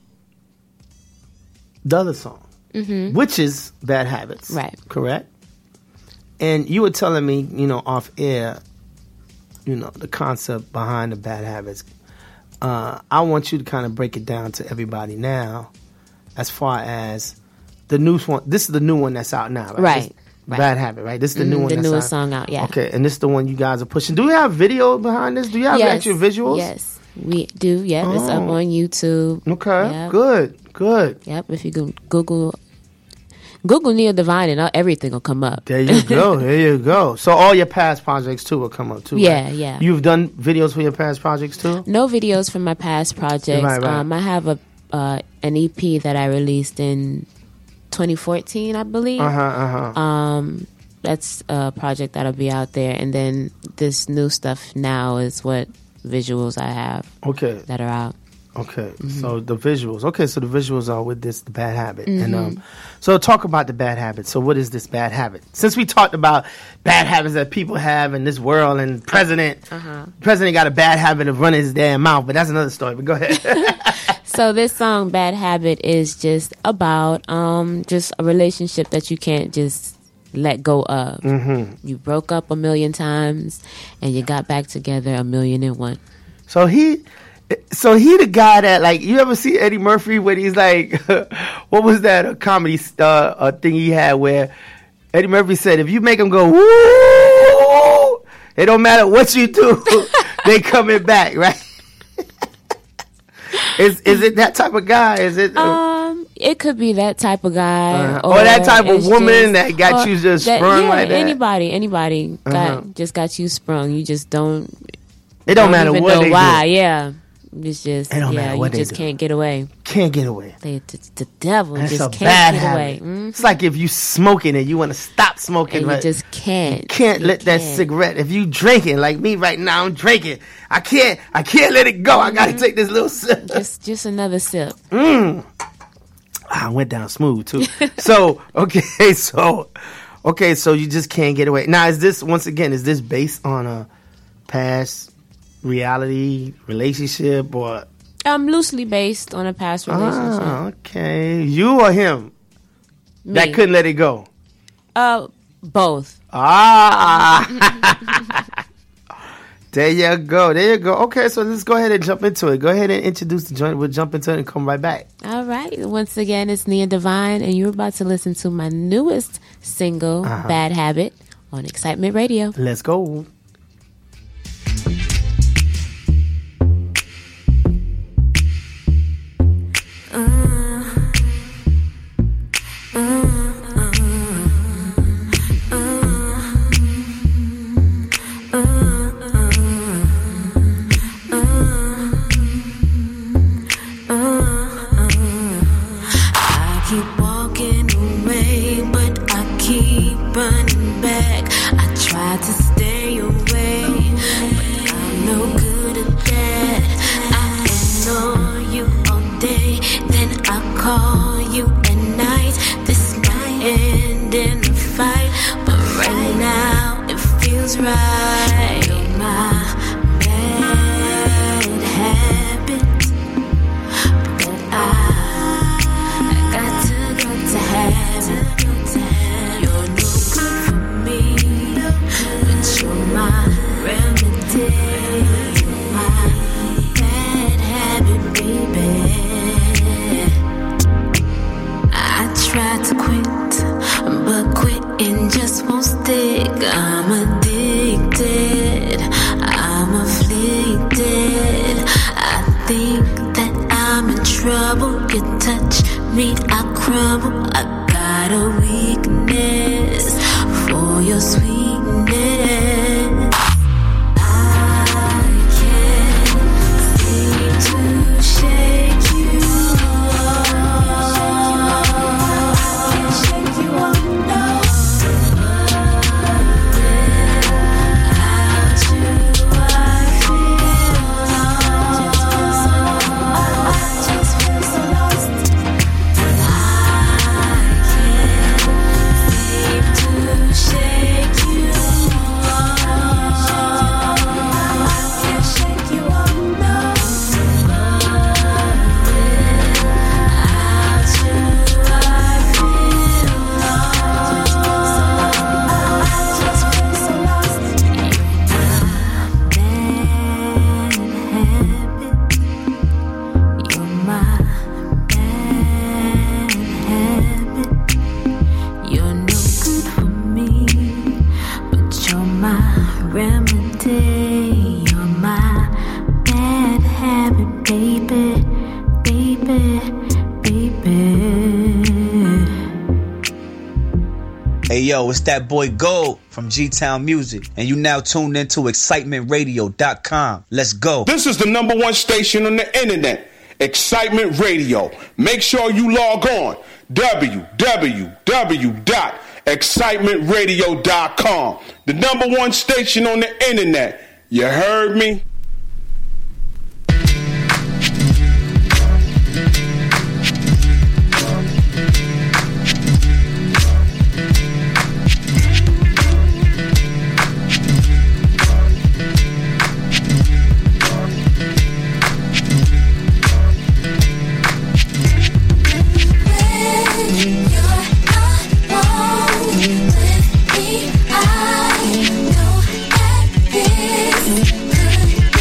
the other song, Mm-hmm. which is Bad Habits. Right. Correct. And you were telling me, you know, off air, you know, the concept behind the Bad Habits. Uh, I want you to kind of break it down to everybody now, as far as the new one. This is the new one that's out now, right? Right, This- right. Bad Habit, right? This is the new Mhm, one. the that's newest out. song out, yeah. Okay, and this is the one you guys are pushing. Do you have video behind this? Do you have actual visuals? Yes, we do. Yep, it's up Oh. on YouTube. Okay, Yep. good, good. Yep, if you go Google Google Neil Divine and everything will come up. There you go. There you go. So all your past projects too will come up too. Yeah, right? yeah. You've done videos for your past projects too. No videos from my past projects. Right, right. Um, I have a uh, an E P that I released in twenty fourteen, I believe. Uh huh. Uh huh. Um, that's a project that'll be out there, and then this new stuff now is what visuals I have Okay. that are out. Okay, Mm-hmm. so the visuals. Okay, so the visuals are with this, the bad habit. And um, so talk about the bad habit. So what is this bad habit? Since we talked about bad habits that people have in this world, and president, Uh-huh. president got a bad habit of running his damn mouth, but that's another story. But go ahead. So this song, Bad Habit, is just about um, just a relationship that you can't just let go of. Mm-hmm. You broke up a million times, and you got back together a million and one. So he, so he the guy that, like, you ever see Eddie Murphy when he's like, what was that a comedy uh, a thing he had where Eddie Murphy said, if you make him go woo, It don't matter what you do, they coming back, right? is is it that type of guy? Is it? Uh, um, it could be that type of guy, uh, or, or that type of woman just, that got you just that, sprung yeah, like that. Anybody, anybody got uh-huh. just got you sprung. You just don't. It don't, don't matter even what know they why. do. Yeah, it's just it don't yeah. matter You what just they do. can't get away. Can't get away. They, the, the devil That's just a can't bad get habit. away. Mm-hmm. It's like if you smoking and you want to stop smoking, and but you just can't. You can't you let can't. that cigarette. If you drinking like me right now, I'm drinking. I can't. I can't let it go. I got to take this little sip. Just, just another sip. Mm. I went down smooth too. So okay, so okay, so you just can't get away. Now, is this once again? Is this based on a past reality relationship or? Um, loosely based on a past relationship. Ah, okay, you or him Me. that couldn't let it go. Uh, both. Ah, there you go, there you go. Okay, so let's go ahead and jump into it. Go ahead and introduce the joint. We'll jump into it and come right back. All right. Once again, it's Nia Divine, and you're about to listen to my newest single, uh-huh. "Bad Habit," on Excitement Radio. Let's go. Yo, it's that boy Gold from G-Town Music, and you now tuned into excitement radio dot com. Let's go. This is the number one station on the internet, Excitement Radio. Make sure you log on, w w w dot excitement radio dot com. The number one station on the internet. You heard me? With me, I know that this could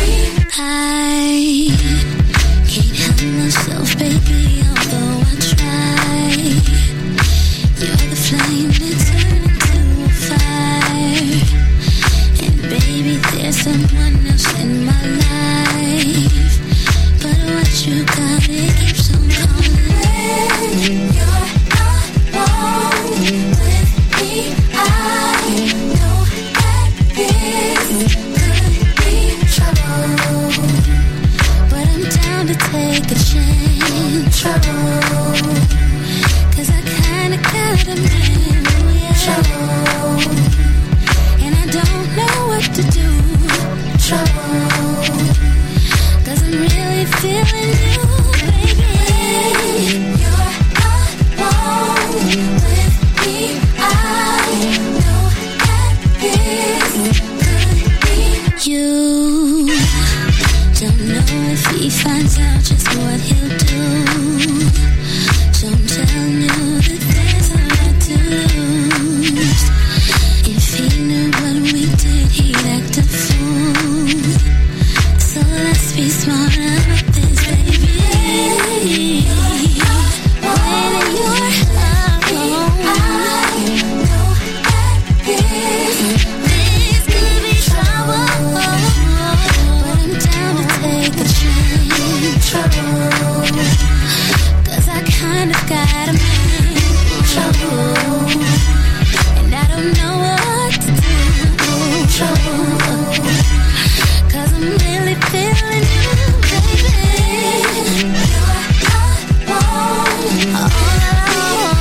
trouble. Cause I kinda got a man, oh yeah. Trouble. And I don't know what to do. Trouble. Cause I'm really feeling you, baby. You're alone with me. I know that this could be you. Don't know if he finds out just what he'll do. Don't tell me that there's a lot to lose. If he knew what we did, he'd act a fool. So let's be smart about this, baby. When you're alone, I know that this, this could be trouble. But I'm down to take the chance. Trouble. Cause I kind of got a man. Trouble. And I don't know what to do. Trouble. Cause I'm really feeling you, baby. You're alone, all alone.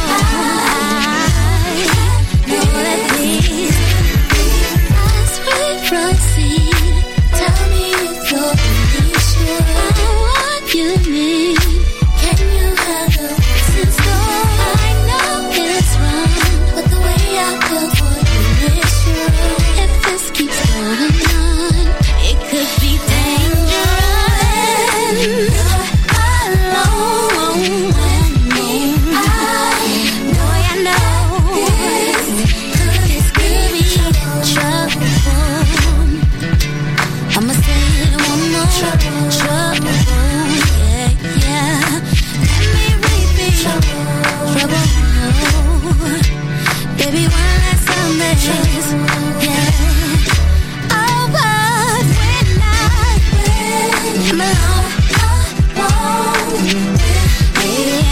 I know that these, as we proceed, tell me if you're really sure what you need. Can you have the reasons though? I know it's wrong, but the way I feel for you is true. If this keeps going on, it could be dangerous. You're alone with me. I know, I know this could be trouble. I'ma say it one more. Trouble, trouble, yeah, yeah. Let me repeat. Trouble, trouble, baby, one last time, this, yeah. Oh, but when I am alone, baby,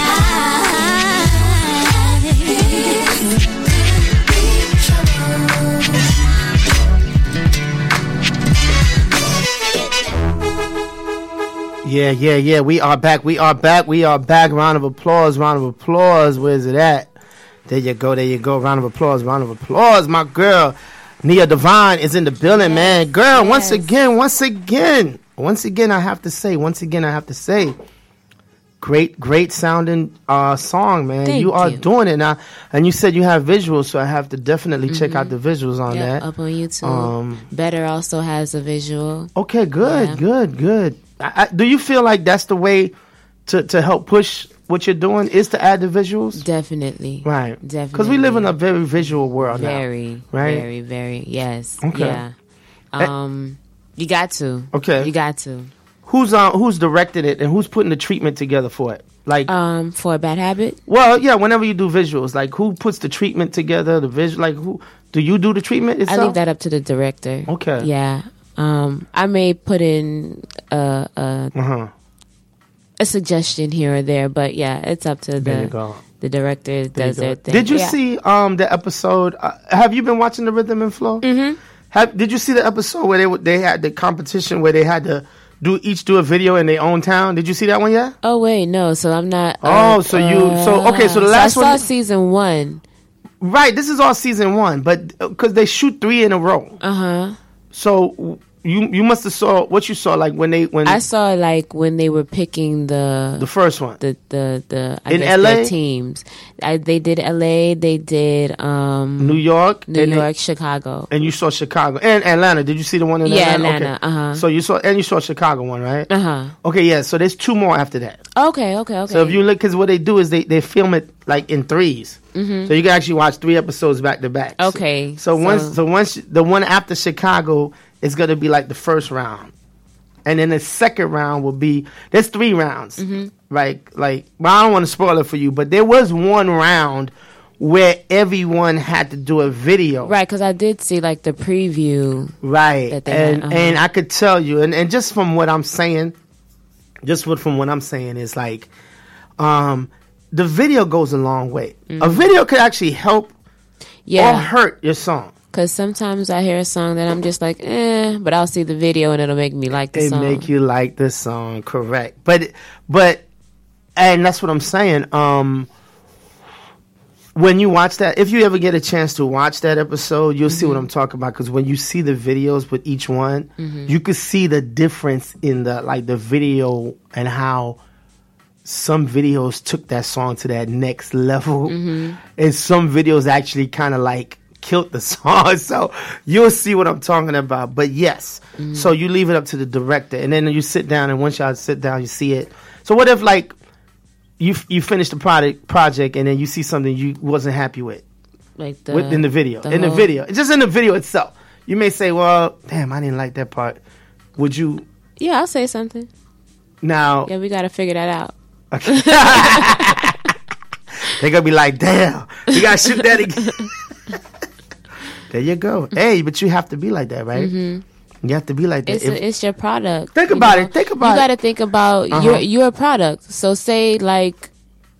Yeah, yeah, yeah. We are back. We are back. We are back. Round of applause. Round of applause. Where's it at? There you go. There you go. Round of applause. Round of applause. My girl, Nia Divine, is in the building, yes, man. Girl, yes. once again, once again, once again, I have to say, once again, I have to say, great, great sounding uh, song, man. Thank you are you. doing it now. And you said you have visuals, so I have to definitely mm-hmm. check out the visuals on yep, that. Up on YouTube. Um, Better also has a visual. Okay, good, yeah. good, good. I, I, do you feel like that's the way to, to help push what you're doing is to add the visuals? Definitely. Right. Definitely. Because we live in a very visual world very, now. Right? Very, very, yes. Okay. Yeah. Um, you got to. Okay. You got to. Who's uh, who's directed it and who's putting the treatment together for it? Like um, for a bad habit? Well, yeah, whenever you do visuals, like who puts the treatment together, the visual, like who, do you do the treatment itself? I leave that up to the director. Okay. Yeah. Um, I may put in a a, uh-huh. a suggestion here or there, but yeah, it's up to there the you go. the director does their thing. Did you yeah. see um the episode? Uh, have you been watching the Rhythm and Flow? Mm-hmm. Have Did you see the episode where they w- they had the competition where they had to do each do a video in their own town? Did you see that one yet? Oh wait, no. So I'm not. Oh, uh, so you so okay. So the last so I one. saw season one. Right. This is all season one, but because they shoot three in a row. Uh huh. So you you must have saw what you saw like when they when I saw like when they were picking the the first one the the the I in guess L A their teams. I, they did L A. They did um, New York, New and York, they, Chicago, and you saw Chicago and Atlanta. Did you see the one in yeah, Atlanta? Atlanta. Okay. Uh huh. So you saw and you saw Chicago one, right? Uh huh. Okay, yeah. So there's two more after that. Okay, okay, okay. So if you look, because what they do is they, they film it like in threes, mm-hmm. so you can actually watch three episodes back to back. Okay. So, so, so once so once the one after Chicago is going to be like the first round, and then the second round will be there's three rounds, mm-hmm. right? Like, well, I don't want to spoil it for you, but there was one round where everyone had to do a video, right? Because I did see like the preview, right? That they and had, uh-huh. and I could tell you, and, and just from what I'm saying. Just what from what I'm saying is like, um, the video goes a long way. Mm-hmm. A video could actually help yeah. or hurt your song. Because sometimes I hear a song that I'm just like, eh, but I'll see the video and it'll make me like the it song. It make you like the song, correct. But but and that's what I'm saying. Um, when you watch that, if you ever get a chance to watch that episode, you'll mm-hmm. see what I'm talking about. Because when you see the videos with each one, mm-hmm. you could see the difference in the like the video and how some videos took that song to that next level, mm-hmm. and some videos actually kind of like killed the song. So you'll see what I'm talking about. But yes, mm-hmm. so you leave it up to the director, and then you sit down, and once y'all sit down, you see it. So what if like you you finish the product project and then you see something you wasn't happy with, like the, within the video, the in the whole... video, just in the video itself, you may say, "Well, damn, I didn't like that part." Would you? Yeah, I'll say something. Now, yeah, we got to figure that out. Okay. They're gonna be like, "Damn, you gotta shoot that again." There you go. Hey, but you have to be like that, right? Mm-hmm. You have to be like that. It's, if, a, it's your product. Think about know? it. Think about you it. You got to think about uh-huh. your your product. So say like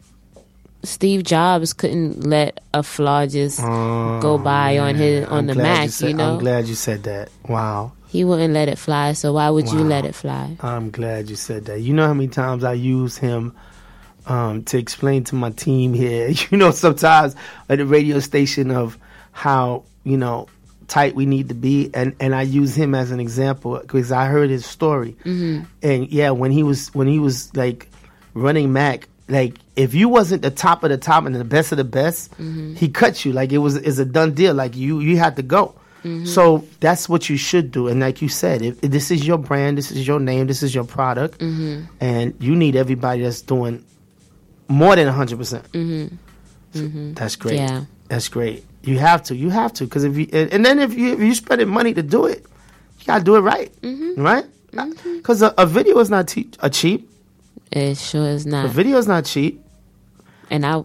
Steve Jobs couldn't let a flaw just uh, go by on his on I'm the Mac. You, said, you know. I'm glad you said that. Wow. He wouldn't let it fly. So why would wow. you let it fly? I'm glad you said that. You know how many times I use him um, to explain to my team here. You know, sometimes at the radio station of how you know. tight we need to be, and and I use him as an example because I heard his story, mm-hmm. and yeah, when he was when he was like running Mac, like if you wasn't the top of the top and the best of the best, mm-hmm. he cut you. Like it was is a done deal. Like you you had to go. Mm-hmm. So that's what you should do. And like you said, if, if this is your brand, this is your name, this is your product, mm-hmm. and you need everybody that's doing more than a hundred percent. That's great. Yeah, that's great. You have to. You have to. Because if you and then if you if you spending money to do it, you gotta do it right, mm-hmm. right? Because mm-hmm. a, a video is not te- a cheap. It sure is not. A video is not cheap. And I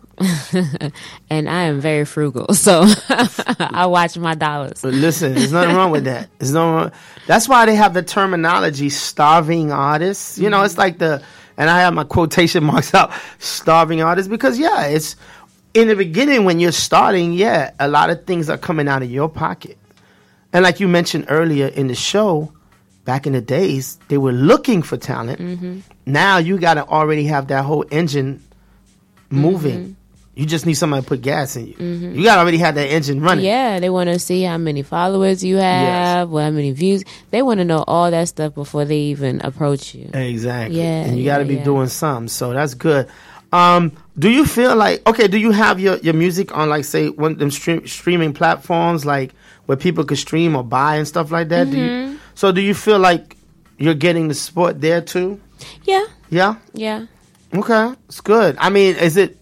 and I am very frugal, so I watch my dollars. But listen, there's nothing wrong with that. There's no wrong. That's why they have the terminology "starving artists." You know, mm-hmm. it's like the and I have my quotation marks out, "starving artists," because yeah, it's. In the beginning, when you're starting, yeah, a lot of things are coming out of your pocket. And like you mentioned earlier in the show, back in the days, they were looking for talent. Mm-hmm. Now you got to already have that whole engine moving. Mm-hmm. You just need somebody to put gas in you. Mm-hmm. You got to already have that engine running. Yeah, they want to see how many followers you have, yes. how many views. They want to know all that stuff before they even approach you. Exactly. Yeah, and you yeah, got to be yeah. doing something. So that's good. Um, do you feel like, okay, do you have your, your music on, like, say, one of them stream, streaming platforms, like, where people could stream or buy and stuff like that? Mm-hmm. Do you, so do you feel like you're getting the support there, too? Yeah. Yeah? Yeah. Okay. It's good. I mean, is it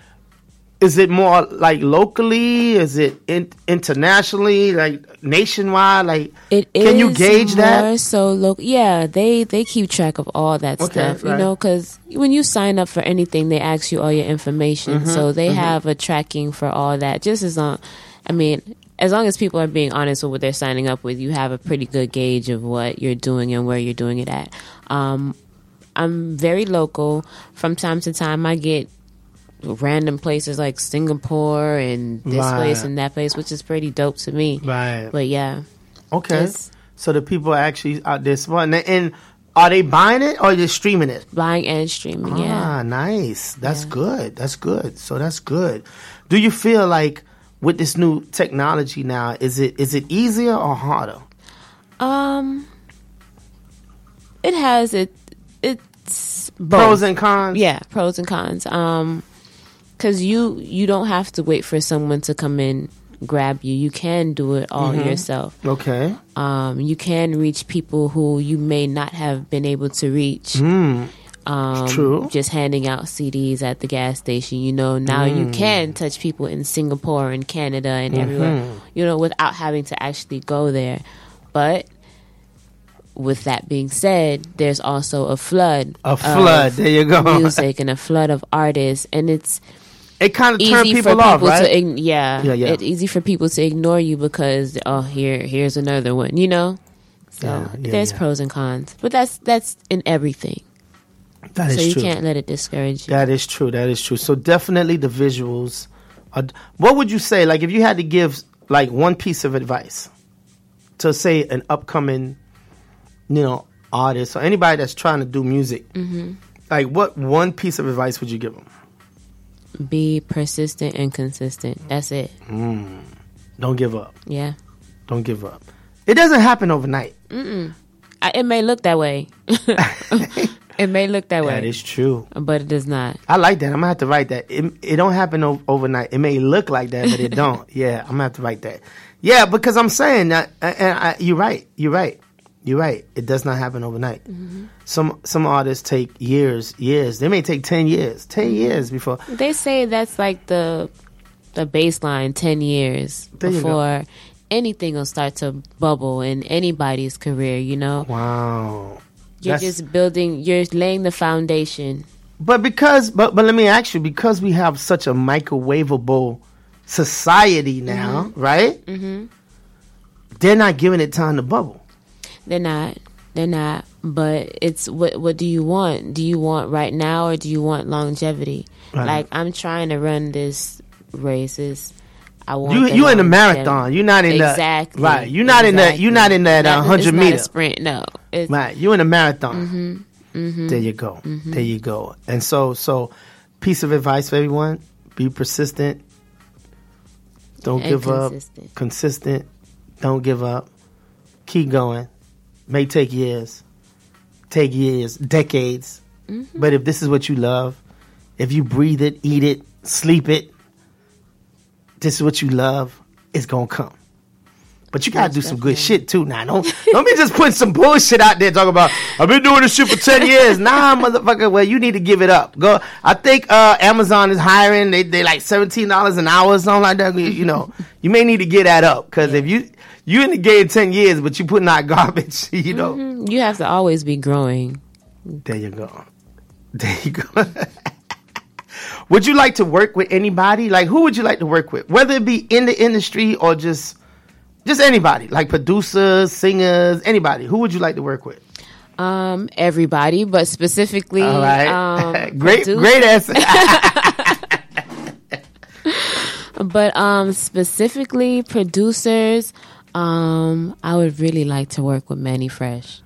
is it more, like, locally? Is it in, internationally? Like, nationwide? Like, it can you gauge more that? So local. Yeah, they, they keep track of all that Okay, stuff, you right. know, because when you sign up for anything, they ask you all your information. Mm-hmm, so they mm-hmm. have a tracking for all that. Just as long, I mean, as long as people are being honest with what they're signing up with, you have a pretty good gauge of what you're doing and where you're doing it at. Um, I'm very local. From time to time, I get random places like Singapore and this Right. place and that place, which is pretty dope to me. Right. But yeah. Okay. It's So the people are actually out there supporting it. And are they buying it or just streaming it? buying and streaming, yeah. Ah, nice. That's Yeah. good. That's good. So that's good. Do you feel like with this new technology now, is it is it easier or harder? Um, it has it. It's both. Pros and cons? Yeah, pros and cons. Um, because you you don't have to wait for someone to come in grab you. You can do it all Mhm. yourself. Okay. Um, you can reach people who you may not have been able to reach. Mm. Um, True. Just handing out C Ds at the gas station. You know, now you Mm. can touch people in Singapore and Canada and Mhm. everywhere, you know, without having to actually go there. But with that being said, there's also a flood. A flood. of There you go. Music and a flood of artists. And it's It kind of turns easy people for off, people right? to ign- yeah, Yeah, yeah. It's easy for people to ignore you because oh here here's another one, you know. So Yeah, yeah, there's yeah. pros and cons, but that's that's in everything. That is so you true. can't let it discourage you. That is true. That is true. So definitely the visuals. Are, what would you say? Like if you had to give like one piece of advice to say an upcoming, you know, artist or anybody that's trying to do music, Mm-hmm. like, what one piece of advice would you give them? Be persistent and consistent. That's it. Mm. Don't give up. Yeah. Don't give up. It doesn't happen overnight. Mm-mm. I, it may look that way. It may look that way. That is true. But it does not. I like that. I'm going to have to write that. It, it don't happen o- overnight. It may look like that, but it don't. Yeah, I'm going to have to write that. Yeah, because I'm saying that, and I, you're right. You're right. You're right. It does not happen overnight. Mm-hmm. Some some artists take years, years. They may take ten years, ten years before. They say that's like the the baseline, ten years There you go. before anything will start to bubble in anybody's career, you know? Wow. You're That's- just building, you're laying the foundation. But because, but but let me ask you, because we have such a microwavable society now, Mm-hmm. right? Mm-hmm. They're not giving it time to bubble. They're not. They're not. But it's what what do you want? Do you want right now or do you want longevity? Right. Like, I'm trying to run this races. I want You the you in the longevity. marathon. You're not in exactly. the right. You're not in that. You're not in that uh, Not- hundred it's meter. Not a sprint. No. It's, Right. You're in a marathon. Mm-hmm. Mm-hmm. There you go. Mm-hmm. There you go. And so so, piece of advice for everyone: be persistent. Don't And give consistent. up. Consistent. Don't give up. Keep going. May take years. Take years, decades. Mm-hmm. But if this is what you love, if you breathe it, eat it, sleep it, this is what you love, it's gonna come. But you gotta Most do some good definitely. shit too now. Don't don't be just putting some bullshit out there talking about I've been doing this shit for ten years. Nah, motherfucker, well you need to give it up. Go I think uh, Amazon is hiring, they they like seventeen dollars an hour or something like that. You, you know, you may need to get that up. Cause if you you in the game ten years but you putting out garbage, you know. Mhm. You have to always be growing. There you go. There you go. Would you like to work with anybody? Like, who would you like to work with? Whether it be in the industry or just just anybody, like producers, singers, anybody. Who would you like to work with? Um, everybody, but specifically, All right. um, great, produ- great answer. But um, specifically producers, um, I would really like to work with Manny Fresh.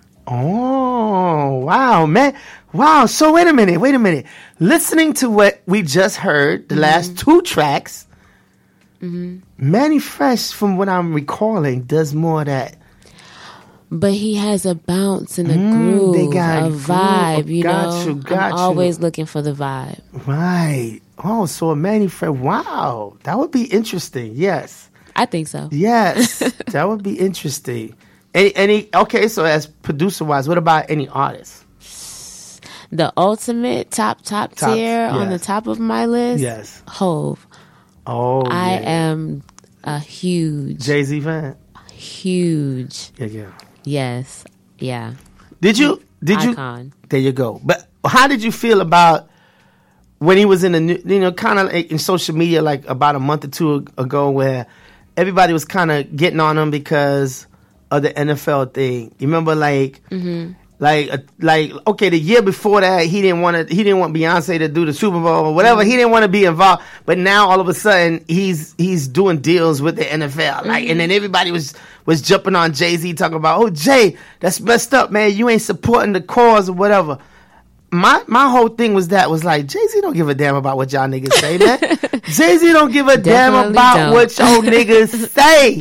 Oh, wow, man. Wow. So wait a minute. Wait a minute. Listening to what we just heard, the Mm-hmm. last two tracks, Mm-hmm. Manny Fresh, from what I'm recalling, does more of that. But he has a bounce and a Mm, groove, they got a groove. vibe. You Got know, you, got I'm you. always looking for the vibe. Right. Oh, so a Manny Fresh. Wow. That would be interesting. Yes. I think so. Yes. That would be interesting. Any, any, okay, so as producer wise, what about any artists? The ultimate top top, Top, tier on the yes. top of my list. Yes. Hove. Oh, I yeah. am a huge, Jay-Z fan? huge. Yeah, yeah. Yes. Yeah. Did you, did you, Icon. there you go. But how did you feel about when he was in the, new- you know, kind of like in social media, like about a month or two ago, where everybody was kind of getting on him because of the N F L thing? You remember, like, Mm-hmm. like, uh, like, okay, the year before that, he didn't want to, he didn't want Beyonce to do the Super Bowl or whatever. He didn't want to be involved. But now all of a sudden, he's he's doing deals with the N F L. Like, and then everybody was was jumping on Jay-Z, talking about, oh, Jay, that's messed up, man. You ain't supporting the cause or whatever. My my whole thing was that was like, Jay-Z don't give a damn about what y'all niggas say, man. Jay-Z don't give a damn Definitely about don't. what y'all niggas say.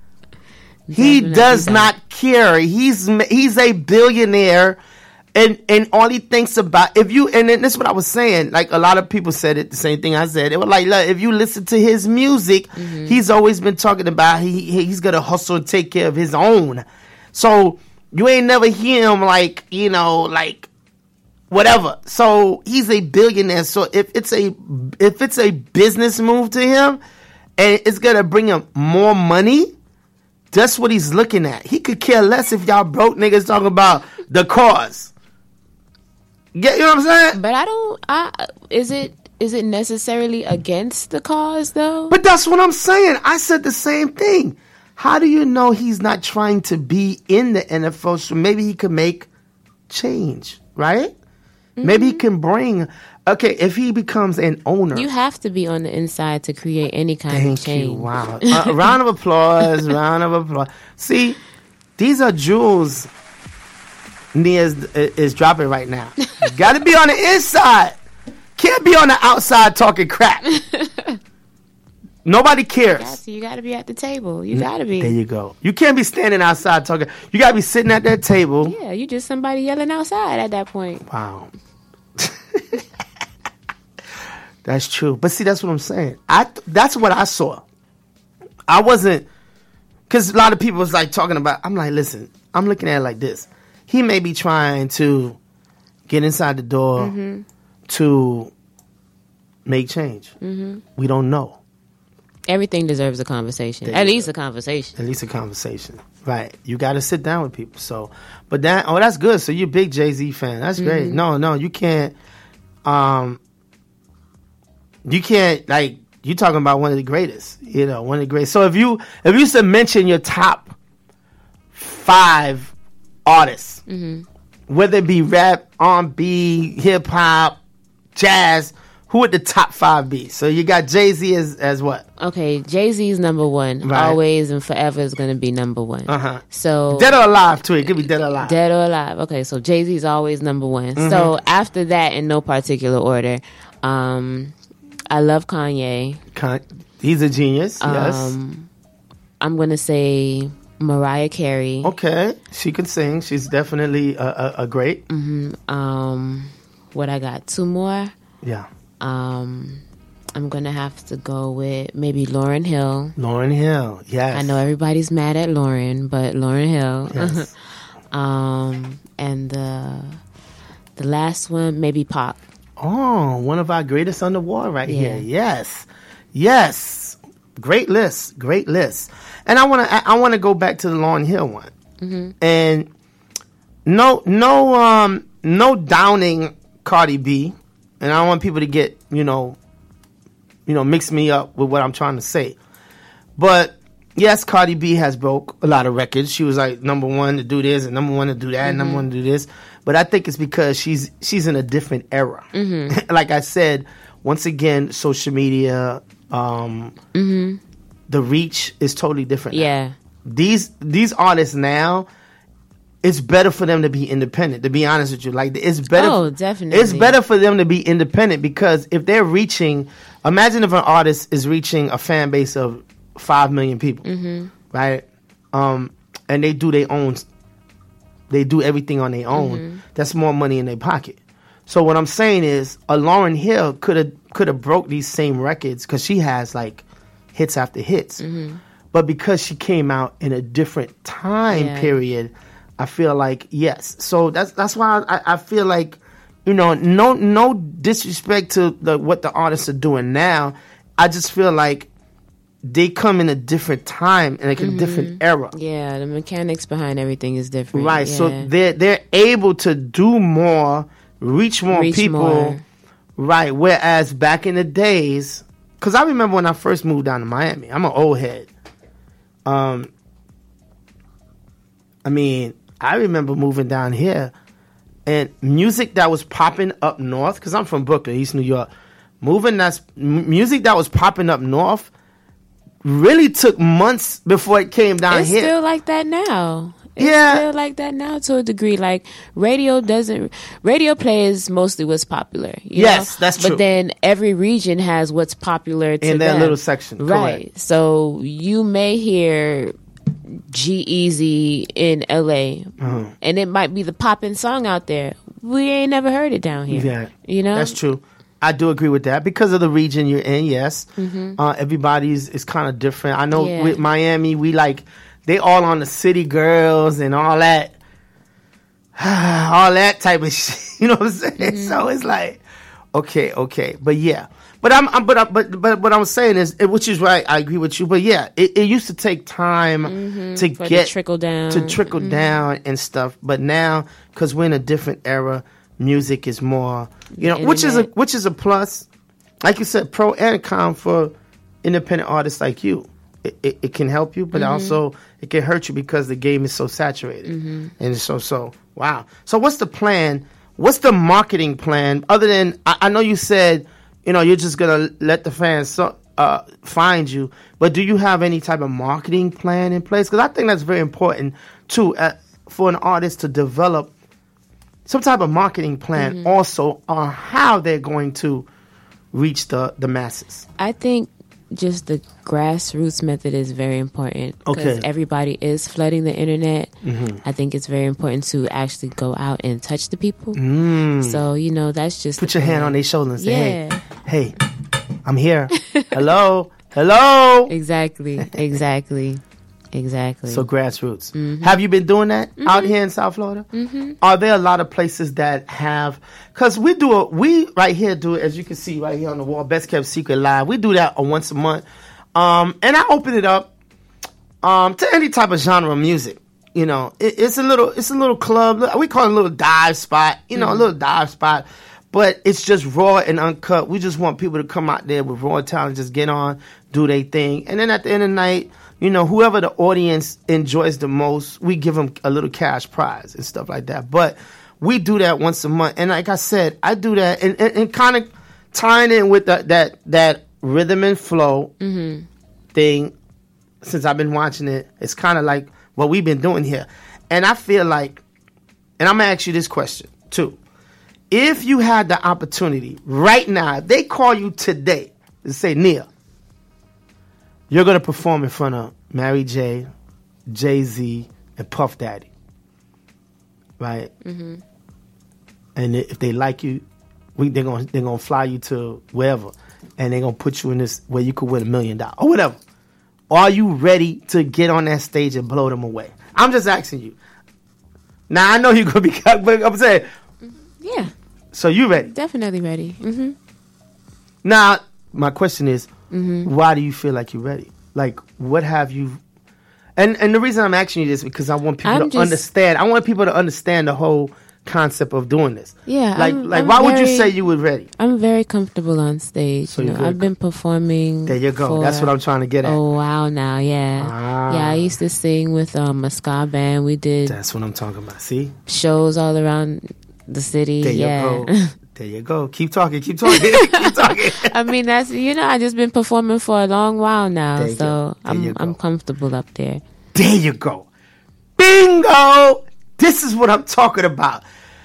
He Definitely does don't. not care. He's he's a billionaire, and and all he thinks about, if you, and then this is what I was saying. Like, a lot of people said it, the same thing I said. It was like, look, if you listen to his music, Mm-hmm. he's always been talking about he he's gonna hustle and take care of his own. So you ain't never hear him like, you know, like whatever. So he's a billionaire. So if it's a if it's a business move to him, and it's gonna bring him more money, that's what he's looking at. He could care less if y'all broke niggas talking about the cause. Get, you know what I'm saying? But I don't. I is it is it necessarily against the cause though? But that's what I'm saying. I said the same thing. How do you know he's not trying to be in the N F L? So maybe he could make change, right? Maybe he can bring. Okay, if he becomes an owner. You have to be on the inside to create any kind of Thank change. you. Wow. Uh, a round of applause. Round of applause. See, these are jewels. Nia is, is dropping right now. You got to be on the inside. Can't be on the outside talking crap. Nobody cares. Yes, you got to be at the table. You got to be. There you go. You can't be standing outside talking. You got to be sitting at that table. Yeah, you just somebody yelling outside at that point. Wow. That's true. But see, that's what I'm saying. I That's what I saw. I wasn't, because a lot of people was like talking about, I'm like, listen, I'm looking at it like this. He may be trying to get inside the door mm-hmm. to make change. Mm-hmm. We don't know. Everything deserves a conversation. There At you least go. a conversation. At least a conversation. Right. You got to sit down with people. So, but that, oh, that's good. So you're a big Jay-Z fan. That's great. Mm-hmm. No, no, you can't, um, you can't, like, you're talking about one of the greatest, you know, one of the greatest. So if you, if you used to mention your top five artists, mm-hmm. whether it be rap, R and B, hip hop, jazz, who would the top five be? So you got Jay-Z as, as what? Okay, Jay-Z's number one. Right. Always and forever is going to be number one. Uh-huh. So Dead or alive, too. It could be dead or alive. Dead or alive. Okay, so Jay-Z's always number one. Mm-hmm. So after that, in no particular order, um, I love Kanye. Con- He's a genius, yes. Um, I'm going to say Mariah Carey. Okay, she can sing. She's definitely a, a, a great. Mm-hmm. Um, what I got? Two more? Yeah. Um, I'm going to have to go with maybe Lauryn Hill. Lauryn Hill, yes. I know everybody's mad at Lauryn, but Lauryn Hill. Yes. um, and the, the last one, maybe Pac. Oh, one of our greatest on the wall right Yeah. here. Yes. Yes. Great list. Great list. And I want to I, I want to go back to the Lauryn Hill one. Mm-hmm. And no no um no downing Cardi B. And I don't want people to get, you know, you know, mix me up with what I'm trying to say. But yes, Cardi B has broke a lot of records. She was like number one to do this and number one to do that mm-hmm. and number one to do this. But I think it's because she's she's in a different era. Mm-hmm. Like I said, once again, social media, um, mm-hmm. the reach is totally different. Yeah. Now. These these artists now, it's better for them to be independent. To be honest with you, like it's better. Oh, definitely. It's better for them to be independent because if they're reaching, imagine if an artist is reaching a fan base of five million people, mm-hmm. right? Um, and they do their own. They do everything on their own. Mm-hmm. That's more money in their pocket. So what I'm saying is, a Lauryn Hill could have could have broke these same records because she has like hits after hits. Mm-hmm. But because she came out in a different time yeah. period, I feel like yes. So that's that's why I, I feel like, you know, no no disrespect to the, what the artists are doing now. I just feel like they come in a different time and like mm-hmm. a different era. Yeah, the mechanics behind everything is different. Right. Yeah. So they're they're able to do more, reach more Reach people. more. Right. Whereas back in the days, because I remember when I first moved down to Miami. I'm an old head. Um. I mean, I remember moving down here, and music that was popping up north. Because I'm from Brooklyn, East New York. Moving that's m- music that was popping up north. Really took months before it came down it's here. It's still like that now. It's yeah. still like that now to a degree. Like radio doesn't, radio plays mostly what's popular. You yes, know? that's true. But then every region has what's popular to in that them. little section, right? Correct. So you may hear G-Eazy in L A, uh-huh. and it might be the popping song out there. We ain't never heard it down here. Yeah, you know that's true. I do agree with that because of the region you're in. Yes, mm-hmm. uh, everybody's is kind of different. I know yeah. with Miami, we like they all on the city girls and all that, all that type of shit. You know what I'm saying? Mm-hmm. So it's like, okay, okay, but yeah, but I'm, I'm but I, but but what I'm saying is, which is right. I agree with you. But yeah, it, it used to take time mm-hmm. to For get the trickle down to trickle mm-hmm. down and stuff. But now, because we're in a different era. Music is more, you know, which is a which is a plus. Like you said, pro and con for independent artists like you. It, it, it can help you, but mm-hmm. also it can hurt you because the game is so saturated. Mm-hmm. And so, so wow. So what's the plan? What's the marketing plan? Other than I, I know you said, you know, you're just gonna let the fans so, uh, find you, but do you have any type of marketing plan in place? Because I think that's very important too uh, for an artist to develop some type of marketing plan Mm-hmm. also on how they're going to reach the, the masses. I think just the grassroots method is very important because Okay. everybody is flooding the internet. Mhm. I think it's very important to actually go out and touch the people. Mm. So, you know, that's just Put the your hand thing. on their shoulder and say, Yeah. hey, hey, I'm here. Hello, hello. Exactly, exactly, exactly. So grassroots. Mm-hmm. Have you been doing that out here in South Florida? Mm-hmm. Are there a lot of places that have? Because we do it. We right here do it, as you can see right here on the wall. Best Kept Secret Live. We do that on once a month, um, and I open it up um, to any type of genre of music. You know, it, it's a little, it's a little club. We call it a little dive spot. You know, Mm-hmm. a little dive spot. But it's just raw and uncut. We just want people to come out there with raw talent, just get on, do their thing, and then at the end of the night, you know, whoever the audience enjoys the most, we give them a little cash prize and stuff like that. But we do that once a month. And like I said, I do that and, and, and kind of tying in with the, that that rhythm and flow Mm-hmm. thing. Since I've been watching it, it's kind of like what we've been doing here. And I feel like, and I'm going to ask you this question too. If you had the opportunity right now, if they call you today and say, Nia, you're going to perform in front of Mary J, Jay-Z, and Puff Daddy, right? Mm-hmm. And if they like you, we, they're going they're gonna fly you to wherever, and they're going to put you in this where you could win a million dollars or whatever. Are you ready to get on that stage and blow them away? I'm just asking you. Now, I know you're going to be, but I'm saying, yeah, so you ready? definitely ready. Mm-hmm. Now, my question is, Mm-hmm. why do you feel like you're ready? Like, what have you... And and the reason I'm asking you this is because I want people I'm to just- understand. I want people to understand the whole concept of doing this. Yeah, Like, I'm- like, I'm why would you very- say you were ready? I'm very comfortable on stage. So you you're know, very I've been performing. There you go. for That's what I'm trying to get at. a while now. Yeah, Ah. yeah. I used to sing with um, a ska band. We did That's what I'm talking about. See? shows all around the city. There yeah. you go. There you go. Keep talking. Keep talking. keep talking. I mean, that's you know, I just been performing for a long while now, There you so go. There you I'm go. I'm comfortable up there. There you go. Bingo! This is what I'm talking about.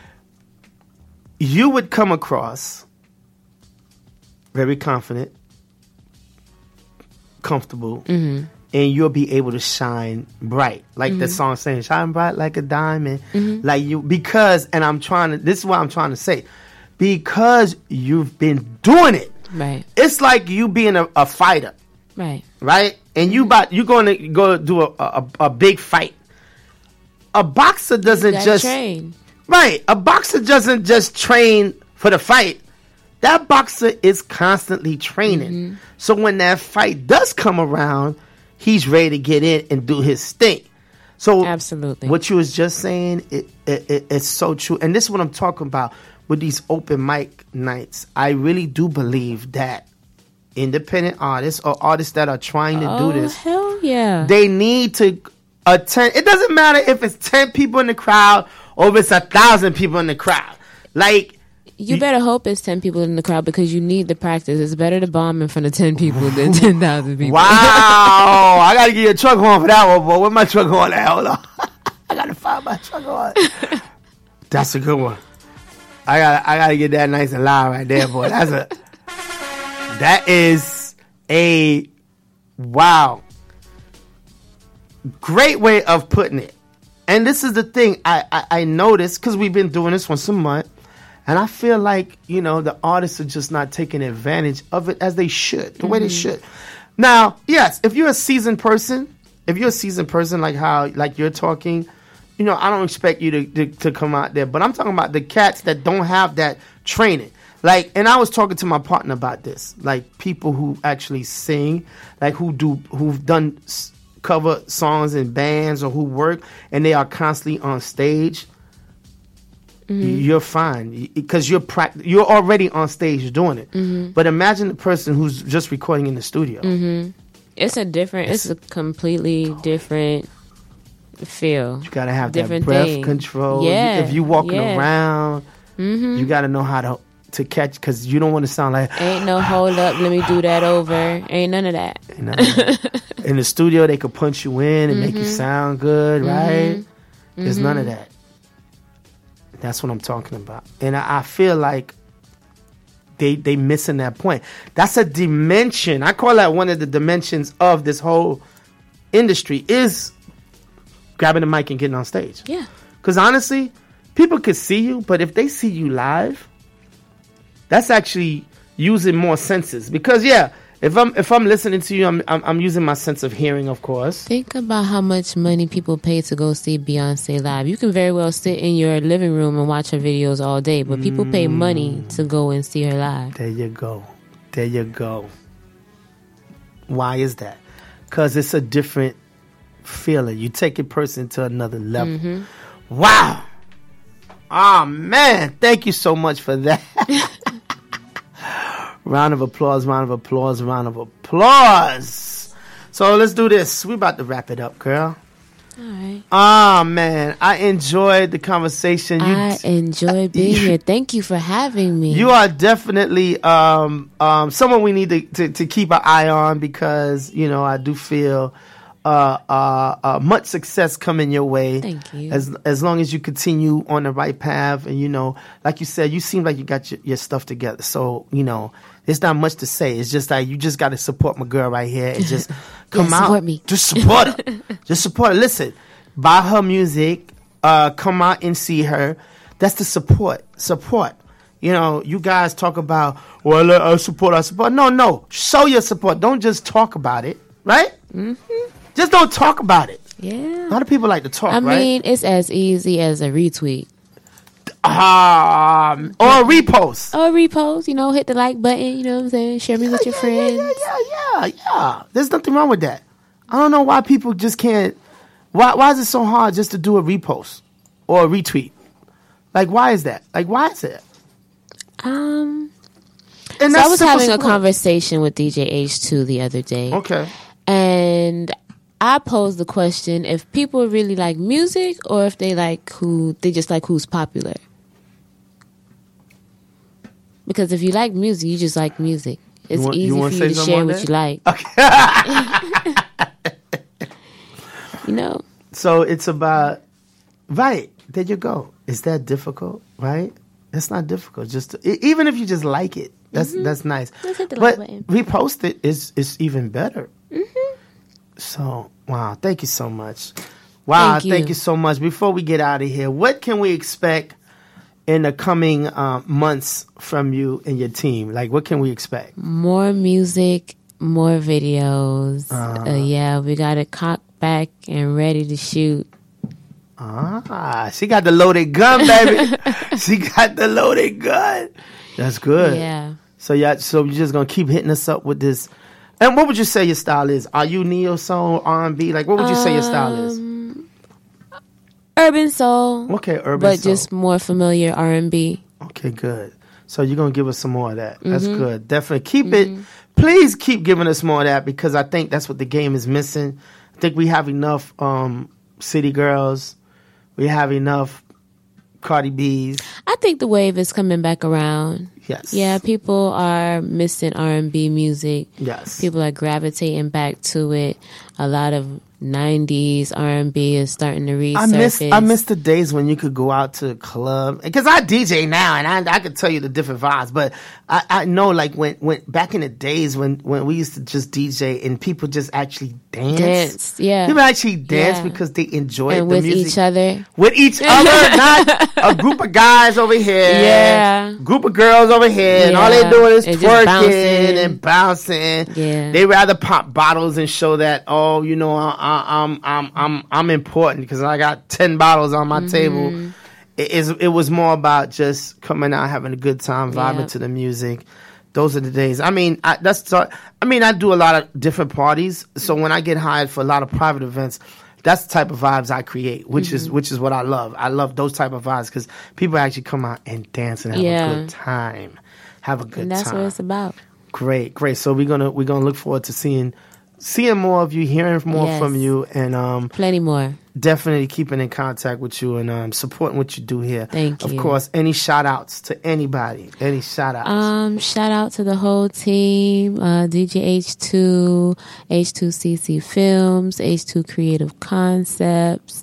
You would come across very confident, comfortable, Mm-hmm. and you'll be able to shine bright. Like the song saying, shine bright like a diamond. Mm-hmm. Like you, because, and I'm trying to, this is what I'm trying to say. Because you've been doing it. Right, It's like you being a, a fighter. right, Right? And you about you going to go do a, a a big fight. A boxer doesn't Gotta just train. right. A boxer doesn't just train for the fight. That boxer is constantly training. Mm-hmm. So when that fight does come around, he's ready to get in and do his thing. So Absolutely. what you was just saying, it, it, it it's so true. And this is what I'm talking about with these open mic nights. I really do believe that independent artists or artists that are trying to Oh do this, hell yeah! they need to attend. It doesn't matter if it's ten people in the crowd or if it's a thousand people in the crowd. Like, You better hope it's ten people in the crowd because you need the practice. It's better to bomb in front of ten people than ten thousand people. wow, I gotta get you a truck horn for that one, boy. Where my truck horn at? Hold on. I gotta find my truck horn. That's a good one. I gotta, I gotta get that nice and loud right there, boy. That's a, that is a, wow. Great way of putting it. And this is the thing I, I, I noticed, because we've been doing this once a month, and I feel like, you know, the artists are just not taking advantage of it as they should, the way they should. Now, yes, if you're a seasoned person, if you're a seasoned person like how, like you're talking, you know, I don't expect you to, to, to come out there, but I'm talking about the cats that don't have that training. Like, and I was talking to my partner about this, like people who actually sing, like who do, who've done s- cover songs in bands or who work and they are constantly on stage. You're fine because you're pract- you're already on stage doing it. Mm-hmm. But imagine the person who's just recording in the studio. Mm-hmm. It's a different. It's, a completely different feel. You gotta have Different that breath thing. control. Yeah, If you walking yeah. around, Mm-hmm. you gotta know how to to catch because you don't want to sound like Ain't no hold up. Let me do that over. Ain't none of that. you know, in the studio. They could punch you in and make you sound good, right? There's none of that. That's what I'm talking about. And I, I feel like they they missing that point. That's a dimension. I call that one of the dimensions of this whole industry is grabbing the mic and getting on stage. Yeah. Because honestly, people could see you, but if they see you live, that's actually using more senses. Because yeah, if I'm if I'm listening to you, I'm I'm, I'm using my sense of hearing, of course. Think about how much money people pay to go see Beyonce live. You can very well sit in your living room and watch her videos all day, but people pay money to go and see her live. There you go. There you go. Why is that? Because it's a different feeling. You take a person to another level. Mm-hmm. Wow. Oh, man. Thank you so much for that. Round of applause, round of applause, round of applause. So let's do this. We're about to wrap it up, girl. All right. Oh, man. I enjoyed the conversation. You I enjoy being here. Thank you for having me. You are definitely um, um, someone we need to, to, to keep an eye on because, you know, I do feel uh, uh, uh, much success coming your way. Thank you. As as long as you continue on the right path. And, you know, like you said, you seem like you got your, your stuff together. So, you know, there's not much to say. It's just like you just got to support my girl right here and just come Yeah, out. support me. Just support her. Just support her. Listen, buy her music. Uh, come out and see her. That's the support. Support. You know, you guys talk about, well, I support, I support. No, no. Show your support. Don't just talk about it, right? Mm-hmm. Just don't talk about it. Yeah. A lot of people like to talk, I right? mean, it's as easy as a retweet. Um, or a repost. Or a repost, you know, hit the like button, you know what I'm saying? Share me with your yeah, friends. Yeah, yeah, yeah, yeah, yeah. There's nothing wrong with that. I don't know why people just can't. Why, why is it so hard just to do a repost or a retweet? Like, why is that? Like, why is it? Um, And so that's I was simple having a support. conversation with D J H two the other day. Okay. And I posed the question if people really like music or if they like who, they just like who's popular. Because if you like music, you just like music. It's You want- you easy wanna for say you to something share on what that? you like. You know? So it's about, right, there you go. Is that difficult, right? It's not difficult. Just to, e- even if you just like it, that's Mm-hmm. that's nice. Just hit the But like button. repost it is is even better. Mm-hmm. So wow, thank you so much. Wow, Thank you. thank you so much. Before we get out of here, what can we expect in the coming uh, months from you and your team? Like, what can we expect? More music, more videos. Uh, yeah, we got it cocked back and ready to shoot. Ah, she got the loaded gun, baby. She got the loaded gun. That's good. Yeah. So yeah, so you're just gonna keep hitting us up with this. And what would you say your style is? Are you neo soul, R and B? Like, what would you say your style is? Um, Urban soul. Okay, urban But soul. just more familiar R and B. Okay, good. So you're gonna give us some more of that. That's Mm-hmm. good. Definitely keep it. Please keep giving us more of that because I think that's what the game is missing. I think we have enough um, city girls. We have enough Cardi B's. I think the wave is coming back around. Yes. Yeah, people are missing R and B music. Yes. People are gravitating back to it. A lot of nineties R and B is starting to resurface. I miss I miss the days when you could go out to a club because I D J now and I I could tell you the different vibes, but I, I know like when, when back in the days when, when we used to just D J and people just actually dance. Dance, yeah. People actually dance Yeah. because they enjoy and the with music. each other. With each other, not a group of guys over here. Yeah. Group of girls over here, and all they Yeah. doing is And just twerking bouncing. and bouncing. Yeah. They rather pop bottles and show that, oh, you know, I, I, I'm I'm I'm I'm important because I got ten bottles on my Mm-hmm. table. It is. It was more about just coming out, having a good time, vibing Yeah. to the music. Those are the days. I mean, I, that's. I mean, I do a lot of different parties. So when I get hired for a lot of private events, that's the type of vibes I create, which is Mm-hmm. which is what I love. I love those type of vibes because people actually come out and dance and have Yeah. a good time. Have a good And that's time. what it's about. Great, great. So we're gonna we're gonna look forward to seeing seeing more of you, hearing more Yes. from you, and um, Plenty more. definitely keeping in contact with you and um, supporting what you do here. Thank Of you. course, any shout outs to anybody? Any shout outs? Um, shout out to the whole team, uh, D J H two, H two C C Films, H two Creative Concepts,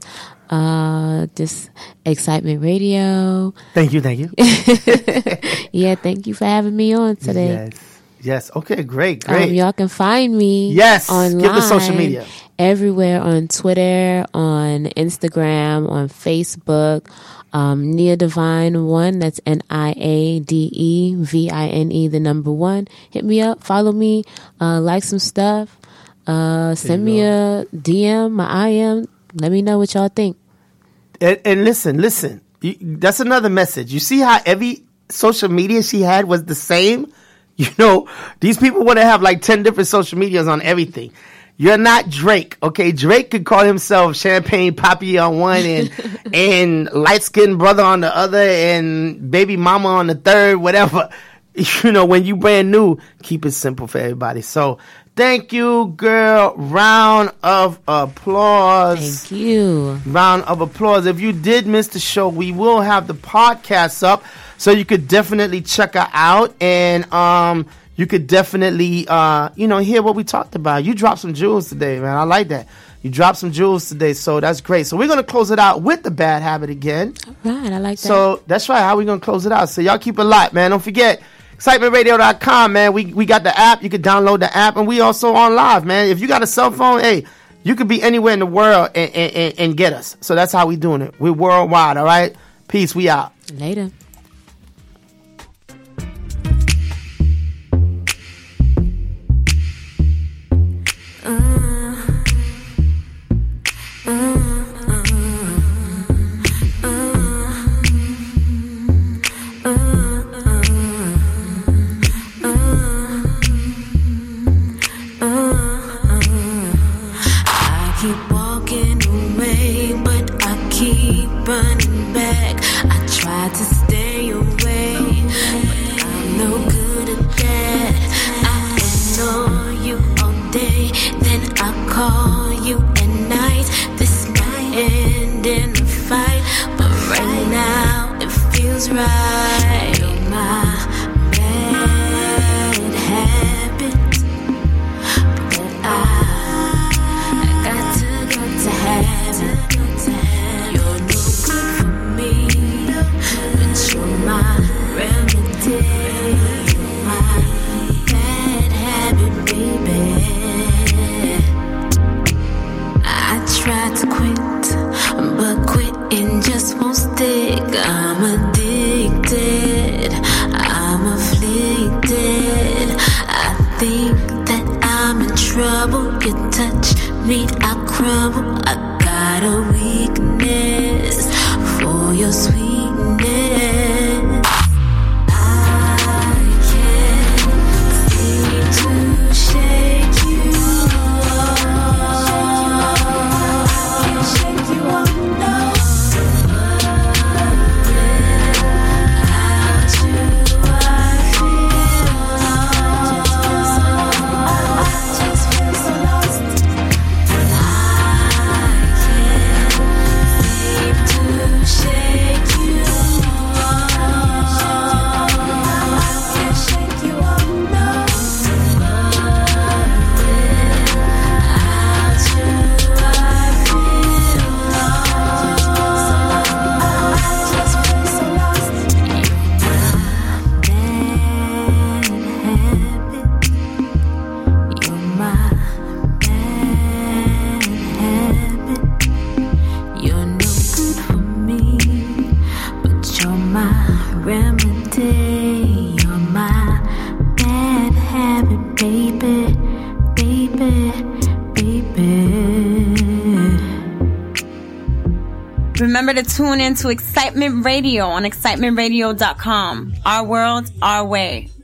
Uh, this Excitement Radio. Thank you, thank you. Yeah, thank you for having me on today. Yes. Yes. Okay, great, great. Um, y'all can find me yes. online. Give the social media. Everywhere on Twitter, on Instagram, on Facebook. Um, Nia Divine One. That's N I A D E V I N E, the number one. Hit me up, follow me, uh, like some stuff, uh, send me go. a D M, my I M. Let me know what y'all think. And, and listen, listen. You, that's another message. You see how every social media she had was the same? You know, these people want to have like ten different social medias on everything. You're not Drake, okay? Drake could call himself Champagne Papi on one and and light skinned brother on the other and baby mama on the third, whatever. You know, when you brand new, keep it simple for everybody. So thank you, girl. Round of applause. Thank you. Round of applause. If you did miss the show, we will have the podcast up, so you could definitely check her out, and um, you could definitely uh, you know, hear what we talked about. You dropped some jewels today, man. I like that. You dropped some jewels today, so that's great. So we're gonna close it out with the Bad Habit again. All right, I like that. So that's right. How we gonna close it out? So y'all keep it locked, man. Don't forget. excitement radio dot com, man. We we got the app. You can download the app, and we also on live, man. If you got a cell phone, hey, you could be anywhere in the world and, and, and, and get us. So that's how we doing it. We're worldwide, all right? Peace. We out. Later. Running back, I tried to stay away, but I'm no good at that. I ignore you all day, then I call you at night. This might end in a fight, but right now it feels right. You're my bad habit, but I, I got to, got to have it. I'm addicted, I'm afflicted. I think that I'm in trouble. You touch me, I crumble. I got a weakness for your sweetness. I can't seem to shake you off. I can't shake you off, no. Remember to tune in to Excitement Radio on excitement radio dot com. Our world, our way.